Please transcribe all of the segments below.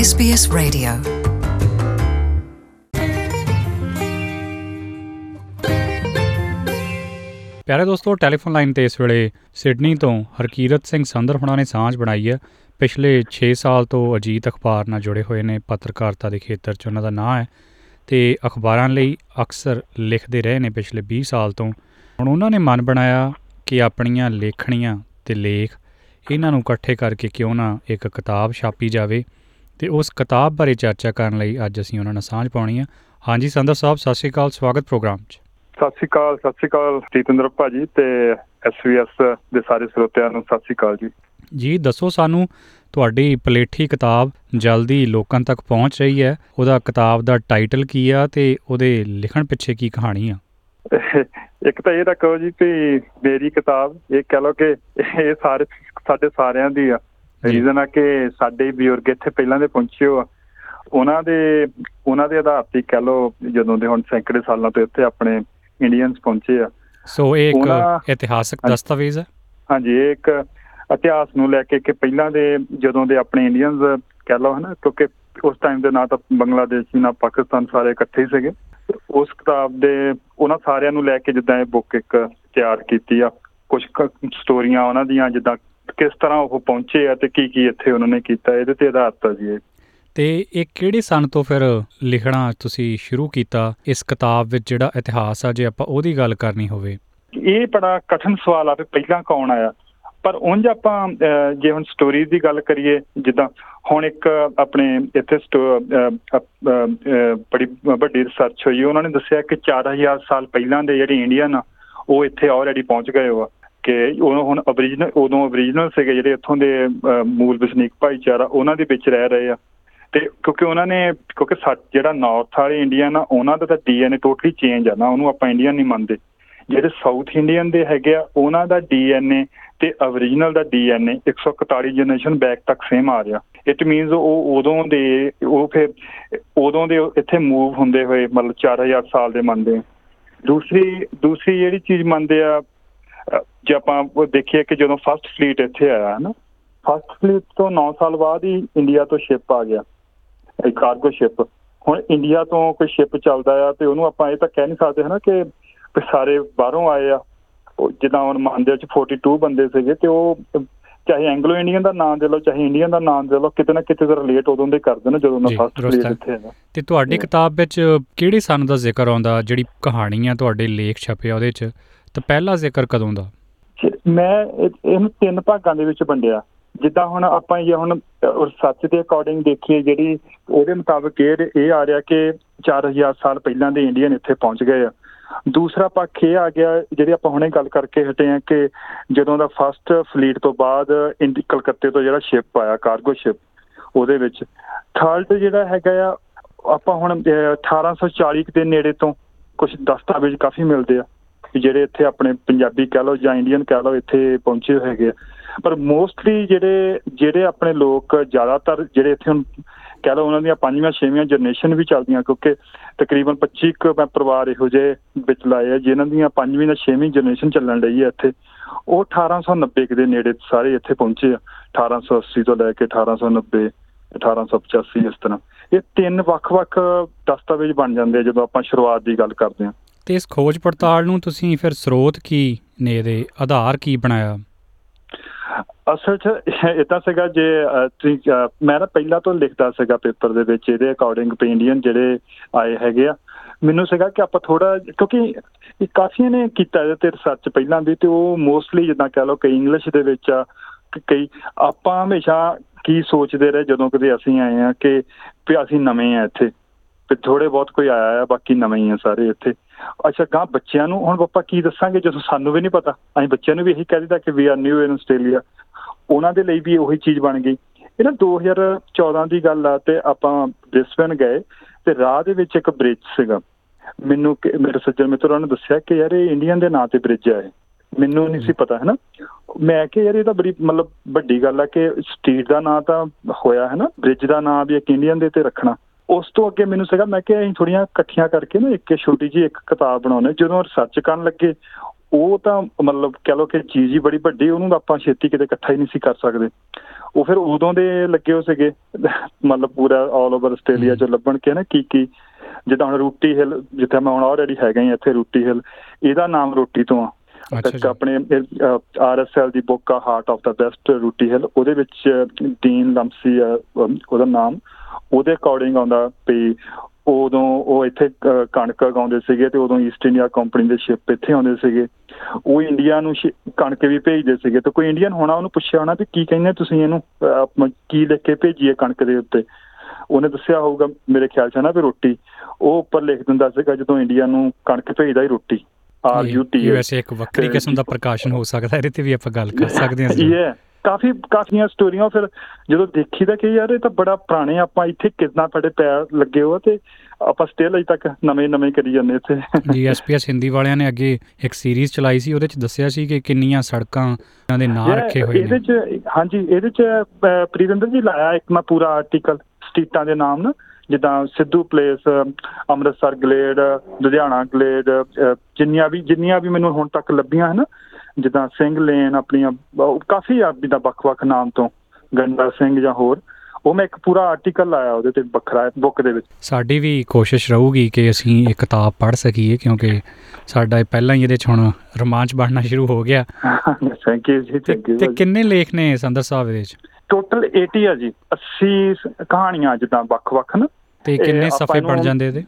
SBS Radio। ਪਿਆਰੇ ਦੋਸਤੋ, telephone line ਤੇ ਇਸ ਵੇਲੇ ਸਿਡਨੀ ਤੋਂ ਹਰਕੀਰਤ ਸਿੰਘ ਸੰਦਰ ਹੁਣਾਂ ਨੇ ਸਾਂਝ ਬਣਾਈ ਹੈ। ਪਿਛਲੇ 6 ਸਾਲ ਤੋਂ ਅਜੀਤ ਅਖਬਾਰ ਨਾਲ ਜੁੜੇ ਹੋਏ ਨੇ। ਪੱਤਰਕਾਰਤਾ ਦੇ ਖੇਤਰ 'ਚ ਉਹਨਾਂ ਦਾ ਨਾਂ ਹੈ ਅਤੇ ਅਖਬਾਰਾਂ ਲਈ ਅਕਸਰ ਲਿਖਦੇ ਰਹੇ ਨੇ ਪਿਛਲੇ 20 ਸਾਲ ਤੋਂ। ਹੁਣ ਉਹਨਾਂ ਨੇ ਮਨ ਬਣਾਇਆ ਕਿ ਆਪਣੀਆਂ ਲੇਖਣੀਆਂ ਅਤੇ ਲੇਖ ਇਹਨਾਂ ਨੂੰ ਇਕੱਠੇ ਕਰਕੇ ਕਿਉਂ ਨਾ ਇੱਕ ਕਿਤਾਬ ਛਾਪੀ ਜਾਵੇ, ਅਤੇ ਉਸ ਕਿਤਾਬ ਬਾਰੇ ਚਰਚਾ ਕਰਨ ਲਈ ਅੱਜ ਅਸੀਂ ਉਹਨਾਂ ਨਾਲ ਸਾਂਝ ਪਾਉਣੀ ਆ। ਹਾਂਜੀ ਸੰਦਰ ਸਾਹਿਬ, ਸਤਿ ਸ਼੍ਰੀ ਅਕਾਲ, ਸਵਾਗਤ ਪ੍ਰੋਗਰਾਮ 'ਚ। ਸਤਿ ਸ਼੍ਰੀ ਅਕਾਲ ਜਤਿੰਦਰ ਭਾਜੀ ਤੇ SBS ਦੇ ਸਾਰੇ ਸਰੋਤਿਆਂ ਨੂੰ ਸਤਿ ਸ਼੍ਰੀ ਅਕਾਲ ਜੀ। ਜੀ ਦੱਸੋ ਸਾਨੂੰ, ਤੁਹਾਡੀ ਪਲੇਠੀ ਕਿਤਾਬ ਜਲਦੀ ਲੋਕਾਂ ਤੱਕ ਪਹੁੰਚ ਰਹੀ ਹੈ, ਉਹਦਾ ਕਿਤਾਬ ਦਾ ਟਾਈਟਲ ਕੀ ਆ ਅਤੇ ਉਹਦੇ ਲਿਖਣ ਪਿੱਛੇ ਕੀ ਕਹਾਣੀ ਆ? ਇੱਕ ਤਾਂ ਇਹ ਤਾਂ ਕਹੋ ਜੀ ਵੀ ਮੇਰੀ ਕਿਤਾਬ, ਇਹ ਕਹਿ ਲਓ ਕਿ ਇਹ ਸਾਡੇ ਸਾਰਿਆਂ ਦੀ ਆ। ਰੀਜ਼ਨ ਆ ਕਿ ਸਾਡੇ ਬਜ਼ੁਰਗ ਇੱਥੇ ਪਹਿਲਾਂ ਦੇ ਪਹੁੰਚੇ ਹੋ ਆ, ਉਹਨਾਂ ਦੇ ਆਧਾਰ ਤੇ ਕਹਿ ਲਓ, ਜਦੋਂ ਦੇ ਹੁਣ ਸੈਂਕੜੇ ਸਾਲਾਂ ਤੋਂ ਇੱਥੇ ਆਪਣੇ ਇੰਡੀਅਨਸ ਪਹੁੰਚੇ ਆ। ਸੋ ਇਹ ਇੱਕ ਇਤਿਹਾਸਕ ਦਸਤਾਵੇਜ਼ ਹੈ। ਹਾਂਜੀ, ਇਹ ਇੱਕ ਇਤਿਹਾਸ ਨੂੰ ਲੈ ਕੇ ਕਿ ਪਹਿਲਾਂ ਦੇ ਜਦੋਂ ਦੇ ਆਪਣੇ ਇੰਡੀਅਨਸ ਕਹਿ ਲਓ, ਹੈ ਨਾ, ਕਿਉਂਕਿ ਉਸ ਟਾਈਮ ਦੇ ਨਾ ਤਾਂ ਬੰਗਲਾਦੇਸ਼ ਨਾ ਪਾਕਿਸਤਾਨ, ਸਾਰੇ ਇਕੱਠੇ ਹੀ ਸੀਗੇ। ਉਸ ਕਿਤਾਬ ਦੇ ਉਹਨਾਂ ਸਾਰਿਆਂ ਨੂੰ ਲੈ ਕੇ ਜਿੱਦਾਂ ਇਹ ਬੁੱਕ ਇੱਕ ਤਿਆਰ ਕੀਤੀ ਆ। ਕੁਛ ਸਟੋਰੀਆਂ ਉਹਨਾਂ ਦੀਆਂ, ਜਿੱਦਾਂ ਕਿਸ ਤਰ੍ਹਾਂ ਉਹ ਪਹੁੰਚੇ ਆ ਅਤੇ ਕੀ ਇੱਥੇ ਉਹਨਾਂ ਨੇ ਕੀਤਾ, ਇਹਦੇ ਤੇ ਆਧਾਰਿਤ ਆ ਜੀ ਇਹ। ਅਤੇ ਇਹ ਕਿਹੜੇ ਸੰਨ ਤੋਂ ਫਿਰ ਲਿਖਣਾ ਤੁਸੀਂ ਸ਼ੁਰੂ ਕੀਤਾ ਇਸ ਕਿਤਾਬ ਵਿੱਚ, ਜਿਹੜਾ ਇਤਿਹਾਸ ਆ, ਜੇ ਆਪਾਂ ਉਹਦੀ ਗੱਲ ਕਰਨੀ ਹੋਵੇ? ਇਹ ਬੜਾ ਕਠਿਨ ਸਵਾਲ ਆ ਵੀ ਪਹਿਲਾਂ ਕੌਣ ਆਇਆ, ਪਰ ਉਂਝ ਆਪਾਂ ਜੇ ਹੁਣ ਸਟੋਰੀਜ਼ ਦੀ ਗੱਲ ਕਰੀਏ, ਜਿੱਦਾਂ ਹੁਣ ਇੱਕ ਆਪਣੇ ਇੱਥੇ ਬੜੀ ਵੱਡੀ ਰਿਸਰਚ ਹੋਈ, ਉਹਨਾਂ ਨੇ ਦੱਸਿਆ ਕਿ 4000 ਸਾਲ ਪਹਿਲਾਂ ਦੇ ਜਿਹੜੇ ਇੰਡੀਅਨ ਆ ਉਹ ਇੱਥੇ ਆਲਰੇਡੀ ਪਹੁੰਚ ਗਏ ਹੋ ਆ, ਕਿ ਹੁਣ ਓਰੀਜਨਲ ਸੀਗੇ ਜਿਹੜੇ ਇੱਥੋਂ ਦੇ ਮੂਲ ਵਸਨੀਕ ਭਾਈਚਾਰਾ, ਉਹਨਾਂ ਦੇ ਵਿੱਚ ਰਹਿ ਰਹੇ ਆ। ਅਤੇ ਕਿਉਂਕਿ ਜਿਹੜਾ ਨਾਰਥ ਵਾਲੇ ਇੰਡੀਅਨ ਆ, ਉਹਨਾਂ ਦਾ ਤਾਂ DNA ਟੋਟਲੀ ਚੇਂਜ ਆ ਨਾ, ਉਹਨੂੰ ਆਪਾਂ ਇੰਡੀਅਨ ਨਹੀਂ ਮੰਨਦੇ। ਜਿਹੜੇ ਸਾਊਥ ਇੰਡੀਅਨ ਦੇ ਹੈਗੇ ਆ, ਉਹਨਾਂ ਦਾ DNA ਅਤੇ ਓਰੀਜਨਲ ਦਾ DNA 141 ਜਨਰੇਸ਼ਨ ਬੈਕ ਤੱਕ ਸੇਮ ਆ ਰਿਹਾ। ਇਟ ਮੀਨਸ ਉਹ ਉਦੋਂ ਦੇ ਇੱਥੇ ਮੂਵ ਹੁੰਦੇ ਹੋਏ ਮਤਲਬ 4000 ਸਾਲ ਦੇ ਮੰਨਦੇ ਆ। ਦੂਸਰੀ ਜਿਹੜੀ ਚੀਜ਼ ਮੰਨਦੇ ਆ, ਜੇ ਆਪਾਂ ਦੇਖੀਏ ਕਿ ਜਦੋਂ ਫਸਟ ਫਲੀਟ ਇੱਥੇ ਆਇਆ ਹੈ ਨਾ, ਫਸਟ ਫਲੀਟ ਤੋਂ 9 ਸਾਲ ਬਾਅਦ ਹੀ ਇੰਡੀਆ ਤੋਂ ਸ਼ਿਪ ਆ ਗਿਆ, ਕਾਰਗੋ ਸ਼ਿਪ। ਹੁਣ ਇੰਡੀਆ ਤੋਂ ਕੋਈ ਸ਼ਿਪ ਚੱਲਦਾ ਆ ਅਤੇ ਉਹਨੂੰ ਆਪਾਂ ਇਹ ਤਾਂ ਕਹਿ ਨਹੀਂ ਸਕਦੇ ਹੈ ਨਾ ਕਿ ਸਾਰੇ ਬਾਹਰੋਂ ਆਏ ਆ। ਜਿੱਦਾਂ ਹੁਣ ਮੰਨਦੇ ਵਿੱਚ 42 ਬੰਦੇ ਸੀਗੇ, ਅਤੇ ਉਹ ਚਾਹੇ ਐਂਗਲੋ ਇੰਡੀਅਨ ਦਾ ਨਾਂ ਦੇ ਲਓ, ਚਾਹੇ ਇੰਡੀਅਨ ਦਾ ਨਾਂ ਦੇ ਲਓ, ਕਿਤੇ ਨਾ ਕਿਤੇ ਤਾਂ ਰਿਲੇਟ ਉਦੋਂ ਦੇ ਕਰਦੇ ਨੇ ਜਦੋਂ ਦਾ ਫਸਟ ਫਲੀਟ ਇੱਥੇ ਹੈਗਾ। ਅਤੇ ਤੁਹਾਡੀ ਕਿਤਾਬ ਵਿੱਚ ਕਿਹੜੇ ਸੰਨ ਦਾ ਜ਼ਿਕਰ ਆਉਂਦਾ? ਜਿਹੜੀ ਕਹਾਣੀ ਆ, ਤੁਹਾਡੇ ਲੇਖ ਛਪੇ ਉਹਦੇ 'ਚ, ਤਾਂ ਪਹਿਲਾ ਜ਼ਿਕਰ ਕਦੋਂ ਦਾ? ਮੈਂ ਇਹਨੂੰ 3 ਭਾਗਾਂ ਦੇ ਵਿੱਚ ਵੰਡਿਆ। ਜਿੱਦਾਂ ਹੁਣ ਆਪਾਂ ਜੇ ਹੁਣ ਰਿਸਰਚ ਦੇ ਅਕੋਰਡਿੰਗ ਦੇਖੀਏ, ਜਿਹੜੀ ਉਹਦੇ ਮੁਤਾਬਕ ਇਹ ਆ ਰਿਹਾ ਕਿ 4000 ਸਾਲ ਪਹਿਲਾਂ ਦੇ ਇੰਡੀਅਨ ਇੱਥੇ ਪਹੁੰਚ ਗਏ ਆ। ਦੂਸਰਾ ਪੱਖ ਇਹ ਆ ਗਿਆ, ਜਿਹੜੀ ਆਪਾਂ ਹੁਣੇ ਗੱਲ ਕਰਕੇ ਹਟੇ ਹਾਂ, ਕਿ ਜਦੋਂ ਦਾ ਫਸਟ ਫਲੀਟ ਤੋਂ ਬਾਅਦ ਕਲਕੱਤੇ ਤੋਂ ਜਿਹੜਾ ਸ਼ਿਪ ਆਇਆ, ਕਾਰਗੋ ਸ਼ਿਪ, ਉਹਦੇ ਵਿੱਚ ਥਰਡ ਜਿਹੜਾ ਹੈਗਾ ਆ, ਆਪਾਂ ਹੁਣ 1840 ਦੇ ਨੇੜੇ ਤੋਂ ਕੁਛ ਦਸਤਾਵੇਜ਼ ਕਾਫੀ ਮਿਲਦੇ ਆ ਜਿਹੜੇ ਇੱਥੇ ਆਪਣੇ ਪੰਜਾਬੀ ਕਹਿ ਲਓ ਜਾਂ ਇੰਡੀਅਨ ਕਹਿ ਲਓ ਇੱਥੇ ਪਹੁੰਚੇ ਹੈਗੇ ਆ। ਪਰ ਮੋਸਟਲੀ ਜਿਹੜੇ ਆਪਣੇ ਲੋਕ ਜ਼ਿਆਦਾਤਰ ਜਿਹੜੇ ਇੱਥੇ ਹੁਣ ਕਹਿ ਲਓ, ਉਹਨਾਂ ਦੀਆਂ 5ਵੀਂ 6ਵੀਂ ਜਨਰੇਸ਼ਨ ਵੀ ਚੱਲਦੀਆਂ, ਕਿਉਂਕਿ ਤਕਰੀਬਨ 25 ਕੁ ਮੈਂ ਪਰਿਵਾਰ ਇਹੋ ਜਿਹੇ ਵਿੱਚ ਲਾਏ ਆ ਜਿਨ੍ਹਾਂ ਦੀਆਂ 5ਵੀਂ ਜਾਂ 6ਵੀਂ ਜਨਰੇਸ਼ਨ ਚੱਲਣ ਰਹੀ ਹੈ ਇੱਥੇ। ਉਹ 1890 ਦੇ ਨੇੜੇ ਸਾਰੇ ਇੱਥੇ ਪਹੁੰਚੇ ਆ। 1880 ਤੋਂ ਲੈ ਕੇ 1890, 1885, ਇਸ ਤਰ੍ਹਾਂ ਇਹ 3 ਵੱਖ-ਵੱਖ ਦਸਤਾਵੇਜ਼ ਬਣ ਜਾਂਦੇ ਆ ਜਦੋਂ ਆਪਾਂ ਸ਼ੁਰੂਆਤ ਦੀ ਗੱਲ ਕਰਦੇ ਹਾਂ। ਅਤੇ ਇਸ ਖੋਜ ਪੜਤਾਲ ਨੂੰ ਤੁਸੀਂ ਫਿਰ ਸਰੋਤ ਕੀ ਨੇ, ਇਹਦੇ ਆਧਾਰ ਕੀ ਬਣਾਇਆ? ਅਸਲ 'ਚ ਇੱਦਾਂ ਸੀਗਾ, ਜੇ ਤੁਸੀਂ ਮੈਂ ਨਾ ਪਹਿਲਾਂ ਤੋਂ ਲਿਖਦਾ ਸੀਗਾ ਪੇਪਰ ਦੇ ਵਿੱਚ ਇਹਦੇ ਅਕੋਰਡਿੰਗ ਇੰਡੀਅਨ ਜਿਹੜੇ ਆਏ ਹੈਗੇ ਆ, ਮੈਨੂੰ ਸੀਗਾ ਕਿ ਆਪਾਂ ਥੋੜ੍ਹਾ, ਕਿਉਂਕਿ ਕਾਫੀਆਂ ਨੇ ਕੀਤਾ ਇਹਦੇ 'ਤੇ ਰਿਸਰਚ ਪਹਿਲਾਂ ਵੀ, ਅਤੇ ਉਹ ਮੋਸਟਲੀ ਜਿੱਦਾਂ ਕਹਿ ਲਓ ਕਈ ਇੰਗਲਿਸ਼ ਦੇ ਵਿੱਚ ਆ, ਕਈ ਆਪਾਂ ਹਮੇਸ਼ਾ ਕੀ ਸੋਚਦੇ ਰਹੇ ਜਦੋਂ ਕਦੇ ਅਸੀਂ ਆਏ ਹਾਂ ਕਿ ਵੀ ਅਸੀਂ ਨਵੇਂ ਆ ਇੱਥੇ, ਅਤੇ ਥੋੜ੍ਹੇ ਬਹੁਤ ਕੋਈ ਆਇਆ ਆ, ਬਾਕੀ ਨਵੇਂ ਹੀ ਆ ਸਾਰੇ ਇੱਥੇ। ਅੱਛਾ, ਗਾਂ ਬੱਚਿਆਂ ਨੂੰ ਹੁਣ ਆਪਾਂ ਕੀ ਦੱਸਾਂਗੇ ਜਦੋਂ ਸਾਨੂੰ ਵੀ ਨਹੀਂ ਪਤਾ? ਅਸੀਂ ਬੱਚਿਆਂ ਨੂੰ ਵੀ ਇਹੀ ਕਹਿ ਦਿੱਤਾ ਕਿ we are new in Australia. ਉਹਨਾਂ ਦੇ ਲਈ ਵੀ ਉਹੀ ਚੀਜ਼ ਬਣ ਗਈ। ਇਹ ਨਾ 2014 ਦੀ ਗੱਲ ਆ, ਅਤੇ ਆਪਾਂ ਬ੍ਰਿਸਬੇਨ ਗਏ ਅਤੇ ਰਾਹ ਦੇ ਵਿੱਚ ਇੱਕ ਬ੍ਰਿਜ ਸੀਗਾ। ਮੈਨੂੰ ਮੇਰੇ ਸੱਜਣ ਮਿੱਤਰਾਂ ਨੇ ਦੱਸਿਆ ਕਿ ਯਾਰ ਇਹ ਇੰਡੀਅਨ ਦੇ ਨਾਂ 'ਤੇ ਬ੍ਰਿਜ ਆ। ਇਹ ਮੈਨੂੰ ਨਹੀਂ ਸੀ ਪਤਾ, ਹੈ ਨਾ। ਮੈਂ ਕਿਹਾ ਯਾਰ ਇਹ ਤਾਂ ਬੜੀ ਮਤਲਬ ਵੱਡੀ ਗੱਲ ਆ ਕਿ ਸਟਰੀਟ ਦਾ ਨਾਂ ਤਾਂ ਹੋਇਆ, ਹੈ ਨਾ, ਬ੍ਰਿਜ ਦਾ ਨਾਂ ਵੀ ਇੱਕ ਇੰਡੀਅਨ ਦੇ 'ਤੇ ਰੱਖਣਾ। ਉਸ ਤੋਂ ਅੱਗੇ ਮੈਨੂੰ ਸੀਗਾ, ਮੈਂ ਕਿਹਾ ਅਸੀਂ ਥੋੜ੍ਹੀਆਂ ਇਕੱਠੀਆਂ ਕਰਕੇ ਨਾ ਇੱਕ ਛੋਟੀ ਜਿਹੀ ਇੱਕ ਕਿਤਾਬ ਬਣਾਉਂਦੇ। ਜਦੋਂ ਰਿਸਰਚ ਕਰਨ ਲੱਗੇ, ਉਹ ਤਾਂ ਮਤਲਬ ਕਹਿ ਲਓ ਕਿ ਚੀਜ਼ ਹੀ ਬੜੀ ਵੱਡੀ, ਉਹਨੂੰ ਆਪਾਂ ਛੇਤੀ ਕਿਤੇ ਇਕੱਠਾ ਹੀ ਨਹੀਂ ਸੀ ਕਰ ਸਕਦੇ। ਉਹ ਫਿਰ ਉਦੋਂ ਦੇ ਲੱਗੇ ਹੋ ਸੀਗੇ ਮਤਲਬ ਪੂਰਾ ਆਲ ਓਵਰ ਆਸਟ੍ਰੇਲੀਆ 'ਚ ਲੱਭਣ ਕੇ ਨਾ ਕੀ ਜਿੱਦਾਂ ਹੁਣ ਰੂਟੀ ਹਿੱਲ, ਜਿੱਥੇ ਮੈਂ ਹੁਣ ਆਲਰੇਡੀ ਹੈਗਾ ਹੀ ਇੱਥੇ ਰੂਟੀ ਹਿੱਲ, ਇਹਦਾ ਨਾਮ ਰੋਟੀ ਤੋਂ ਆ। ਇੱਕ ਆਪਣੇ RSL ਦੀ ਬੁੱਕ ਆ heart of the best Rooty Hill, ਉਹਦੇ ਵਿੱਚ ਡੀਨ ਲੰਮਸੀ ਆ ਉਹਦਾ ਨਾਮ, ਉਹਦੇ ਅਕੋਰਡਿੰਗ ਆਉਂਦਾ ਵੀ ਉਦੋਂ ਉਹ ਇੱਥੇ ਕਣਕ ਉਗਾਉਂਦੇ ਸੀਗੇ ਅਤੇ ਉਦੋਂ ਈਸਟ ਇੰਡੀਆ ਕੰਪਨੀ ਦੇ ਸ਼ਿਪ ਇੱਥੇ ਆਉਂਦੇ ਸੀਗੇ, ਉਹ ਇੰਡੀਆ ਨੂੰ ਕਣਕ ਵੀ ਭੇਜਦੇ ਸੀਗੇ। ਅਤੇ ਕੋਈ ਇੰਡੀਅਨ ਹੋਣਾ, ਉਹਨੂੰ ਪੁੱਛਿਆ ਹੋਣਾ ਵੀ ਕੀ ਕਹਿੰਦੇ ਤੁਸੀਂ ਇਹਨੂੰ, ਕੀ ਲਿਖ ਕੇ ਭੇਜੀਏ ਕਣਕ ਦੇ ਉੱਤੇ, ਉਹਨੇ ਦੱਸਿਆ ਹੋਊਗਾ ਮੇਰੇ ਖਿਆਲ 'ਚ ਨਾ ਵੀ ਰੋਟੀ, ਉਹ ਉੱਪਰ ਲਿਖ ਦਿੰਦਾ ਸੀਗਾ ਜਦੋਂ ਇੰਡੀਆ ਨੂੰ ਕਣਕ ਭੇਜਦਾ ਹੀ ਰੋਟੀ RUT। ਵੈਸੇ ਇੱਕ ਵੱਖਰੀ ਕਿਸਮ ਦਾ ਪ੍ਰਕਾਸ਼ਨ ਹੋ ਸਕਦਾ, ਇਹਦੇ 'ਤੇ ਵੀ ਆਪਾਂ ਗੱਲ ਕਰ ਸਕਦੇ ਹਾਂ। ਕਾਫੀਆਂ ਸਟੋਰੀਆਂ ਫਿਰ ਜਦੋਂ ਦੇਖੀਦਾ ਕਿ ਯਾਰ ਇਹ ਤਾਂ ਬੜਾ ਪੁਰਾਣੇ, ਆਪਾਂ ਇੱਥੇ ਕਿੱਦਾਂ ਸਾਡੇ ਪੈਰ ਲੱਗੇ ਹੋ ਅਤੇ ਆਪਾਂ ਸਟਿਲ ਅਜੇ ਤੱਕ ਨਵੇਂ ਕਰੀ ਜਾਂਦੇ ਇੱਥੇ। ਜੀ SBS ਹਿੰਦੀ ਵਾਲਿਆਂ ਨੇ ਅੱਗੇ ਇੱਕ ਸੀਰੀਜ਼ ਚਲਾਈ ਸੀ, ਉਹਦੇ 'ਚ ਦੱਸਿਆ ਸੀ ਕਿ ਕਿੰਨੀਆਂ ਸੜਕਾਂ ਦੇ ਨਾਂ ਰੱਖੇ ਹੋਏ ਨੇ ਇਹਦੇ 'ਚ। ਹਾਂਜੀ, ਇਹਦੇ 'ਚ ਪ੍ਰੀਵਿੰਦਰ ਜੀ ਲਾਇਆ ਇੱਕ ਮੈਂ ਪੂਰਾ ਆਰਟੀਕਲ ਸਟਰੀਟਾਂ ਦੇ ਨਾਮ ਨਾ, ਜਿੱਦਾਂ Sidhu Place, Amritsar Glade, Ludhiana Glade, ਜਿੰਨੀਆਂ ਵੀ ਮੈਨੂੰ ਹੁਣ ਤੱਕ ਲੱਭੀਆਂ ਹੈ ਨਾ, ਜਿੱਦਾਂ ਸਿੰਘ ਲੇਨ, ਆਪਣੀਆਂ ਕਾਫੀ ਆ ਜਿੱਦਾਂ ਵੱਖ ਨਾਮ ਤੋਂ, ਗੰਡਾ ਸਿੰਘ ਜਾਂ ਹੋਰ, ਉਹ ਮੈਂ ਇੱਕ ਪੂਰਾ ਆਰਟੀਕਲ ਲਾਇਆ ਉਹਦੇ 'ਤੇ ਵੱਖਰਾ ਬੁੱਕ ਦੇ ਵਿੱਚ। ਸਾਡੀ ਵੀ ਕੋਸ਼ਿਸ਼ ਰਹੂਗੀ ਕਿ ਅਸੀਂ ਇਹ ਕਿਤਾਬ ਪੜ੍ਹ ਸਕੀਏ, ਕਿਉਂਕਿ ਸਾਡਾ ਪਹਿਲਾਂ ਹੀ ਇਹਦੇ 'ਚ ਹੁਣ ਰੋਮਾਂਚ ਬਣਨਾ ਸ਼ੁਰੂ ਹੋ ਗਿਆ। Thank you ji, thank you. ਅਤੇ ਕਿੰਨੇ ਲੇਖ ਨੇ ਸੰਦਰ ਸਾਹਿਬ ਇਹਦੇ 'ਚ? ਟੋਟਲ 80 ਆ ਜੀ, 80 ਕਹਾਣੀਆਂ ਜਿੱਦਾਂ ਵੱਖ ਨਾ। ਅਤੇ ਕਿੰਨੇ ਸਫ਼ੇ ਬਣ ਜਾਂਦੇ ਇਹਦੇ?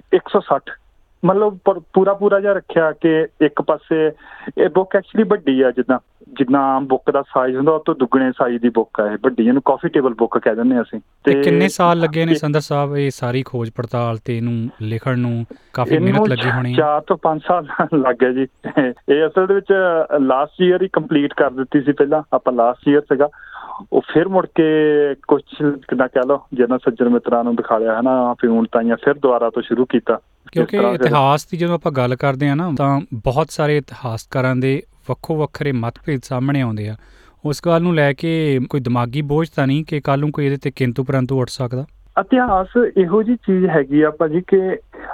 160 ਮਤਲਬ ਪੂਰਾ ਜਿਹਾ ਰੱਖਿਆ ਕਿ ਇੱਕ ਪਾਸੇ ਇਹ ਬੁੱਕ ਐਕਚੁਅਲੀ ਵੱਡੀ ਆ, ਜਿੱਦਾਂ ਬੁੱਕ ਦਾ ਸਾਈਜ਼ ਹੁੰਦਾ ਉਹ ਤੋਂ ਦੁੱਗਣੇ ਸਾਈਜ਼ ਦੀ ਬੁੱਕ ਆ ਇਹ ਵੱਡੀ, ਇਹਨੂੰ ਕਾਫੀ ਟੇਬਲ ਬੁੱਕ ਕਹਿ ਦਿੰਦੇ ਅਸੀਂ। ਤੇ ਕਿੰਨੇ ਸਾਲ ਲੱਗੇ ਨੇ ਸੰਦਰ ਸਾਹਿਬ ਇਹ ਸਾਰੀ ਖੋਜ ਪੜਤਾਲ ਤੇ ਇਹਨੂੰ ਲਿਖਣ ਨੂੰ? ਕਾਫੀ ਮਿਹਨਤ ਲੱਗੀ ਹੋਣੀ। 4 ਤੋਂ 5 ਸਾਲ ਲੱਗ ਗਏ ਜੀ। ਇਹ ਅਸਲ ਦੇ ਵਿੱਚ ਲਾਸਟ ਈਅਰ ਹੀ ਕੰਪਲੀਟ ਕਰ ਦਿੱਤੀ ਸੀ, ਪਹਿਲਾਂ ਆਪਾਂ ਲਾਸਟ ਈਅਰ ਸੀਗਾ, ਉਹ ਫਿਰ ਮੁੜ ਕੇ ਕੁਛ ਕਿੱਦਾਂ ਕਹਿ ਲਓ ਜਿਹਨਾਂ ਸੱਜਣ ਮਿੱਤਰਾਂ ਨੂੰ ਦਿਖਾ ਲਿਆ ਹੈ ਨਾ ਪਿਉਣ ਤਾਈਆਂ, ਫਿਰ ਦੁਬਾਰਾ ਤੋਂ ਸ਼ੁਰੂ ਕੀਤਾ। ਕਿਉਂਕਿ ਇਤਿਹਾਸ ਦੀ ਜਦੋਂ ਆਪਾਂ ਗੱਲ ਕਰਦੇ ਹਾਂ ਨਾ, ਤਾਂ ਬਹੁਤ ਸਾਰੇ ਇਤਿਹਾਸਕਾਰਾਂ ਦੇ ਵੱਖੋ ਵੱਖਰੇ ਮਤਭੇਦ ਸਾਹਮਣੇ ਆਉਂਦੇ ਆ। ਉਸ ਗੱਲ ਨੂੰ ਲੈ ਕੇ ਕੋਈ ਦਿਮਾਗੀ ਬੋਝ ਤਾਂ ਨਹੀਂ ਕਿ ਕੱਲ੍ਹ ਨੂੰ ਕੋਈ ਇਹਦੇ 'ਤੇ ਕਿੰਤੂ ਪਰੰਤੂ ਉੱਠ ਸਕਦਾ? ਇਤਿਹਾਸ ਇਹੋ ਜਿਹੀ ਚੀਜ਼ ਹੈਗੀ ਆ ਭਾਜੀ ਕਿ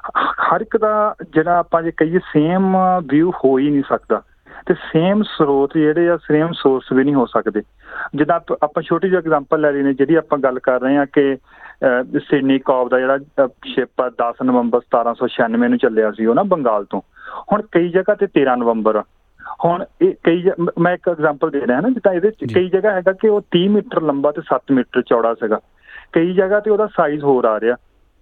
ਹਰ ਇੱਕ ਦਾ ਜਿਹੜਾ ਆਪਾਂ ਜੇ ਕਹੀਏ ਸੇਮ ਵਿਊ ਹੋ ਹੀ ਨਹੀਂ ਸਕਦਾ, ਅਤੇ ਸੇਮ ਸਰੋਤ ਜਿਹੜੇ ਆ ਸੇਮ ਸੋਰਸ ਵੀ ਨਹੀਂ ਹੋ ਸਕਦੇ। ਜਿੱਦਾਂ ਆਪਾਂ ਛੋਟੀ ਜਿਹੀ ਐਗਜ਼ਾਮਪਲ ਲੈ ਲਈ ਨੇ, ਜਿਹੜੀ ਆਪਾਂ ਗੱਲ ਕਰ ਰਹੇ ਹਾਂ ਕਿ ਸਿਡਨੀ ਕੌਬ ਦਾ ਜਿਹੜਾ ਸ਼ਿਪ ਆ 10 ਨਵੰਬਰ 1796 ਨੂੰ ਚੱਲਿਆ ਸੀ ਉਹ ਨਾ ਬੰਗਾਲ ਤੋਂ, ਹੁਣ ਕਈ ਜਗ੍ਹਾ 'ਤੇ 13 ਨਵੰਬਰ ਆ। ਹੁਣ ਇਹ ਮੈਂ ਇੱਕ ਐਗਜ਼ਾਮਪਲ ਦੇ ਰਿਹਾ ਨਾ, ਜਿੱਦਾਂ ਇਹਦੇ 'ਚ ਕਈ ਜਗ੍ਹਾ ਹੈਗਾ ਕਿ ਉਹ 30 ਮੀਟਰ ਲੰਬਾ ਅਤੇ 7 ਮੀਟਰ ਚੌੜਾ ਸੀਗਾ, ਕਈ ਜਗ੍ਹਾ 'ਤੇ ਉਹਦਾ ਸਾਈਜ਼ ਹੋਰ ਆ ਰਿਹਾ।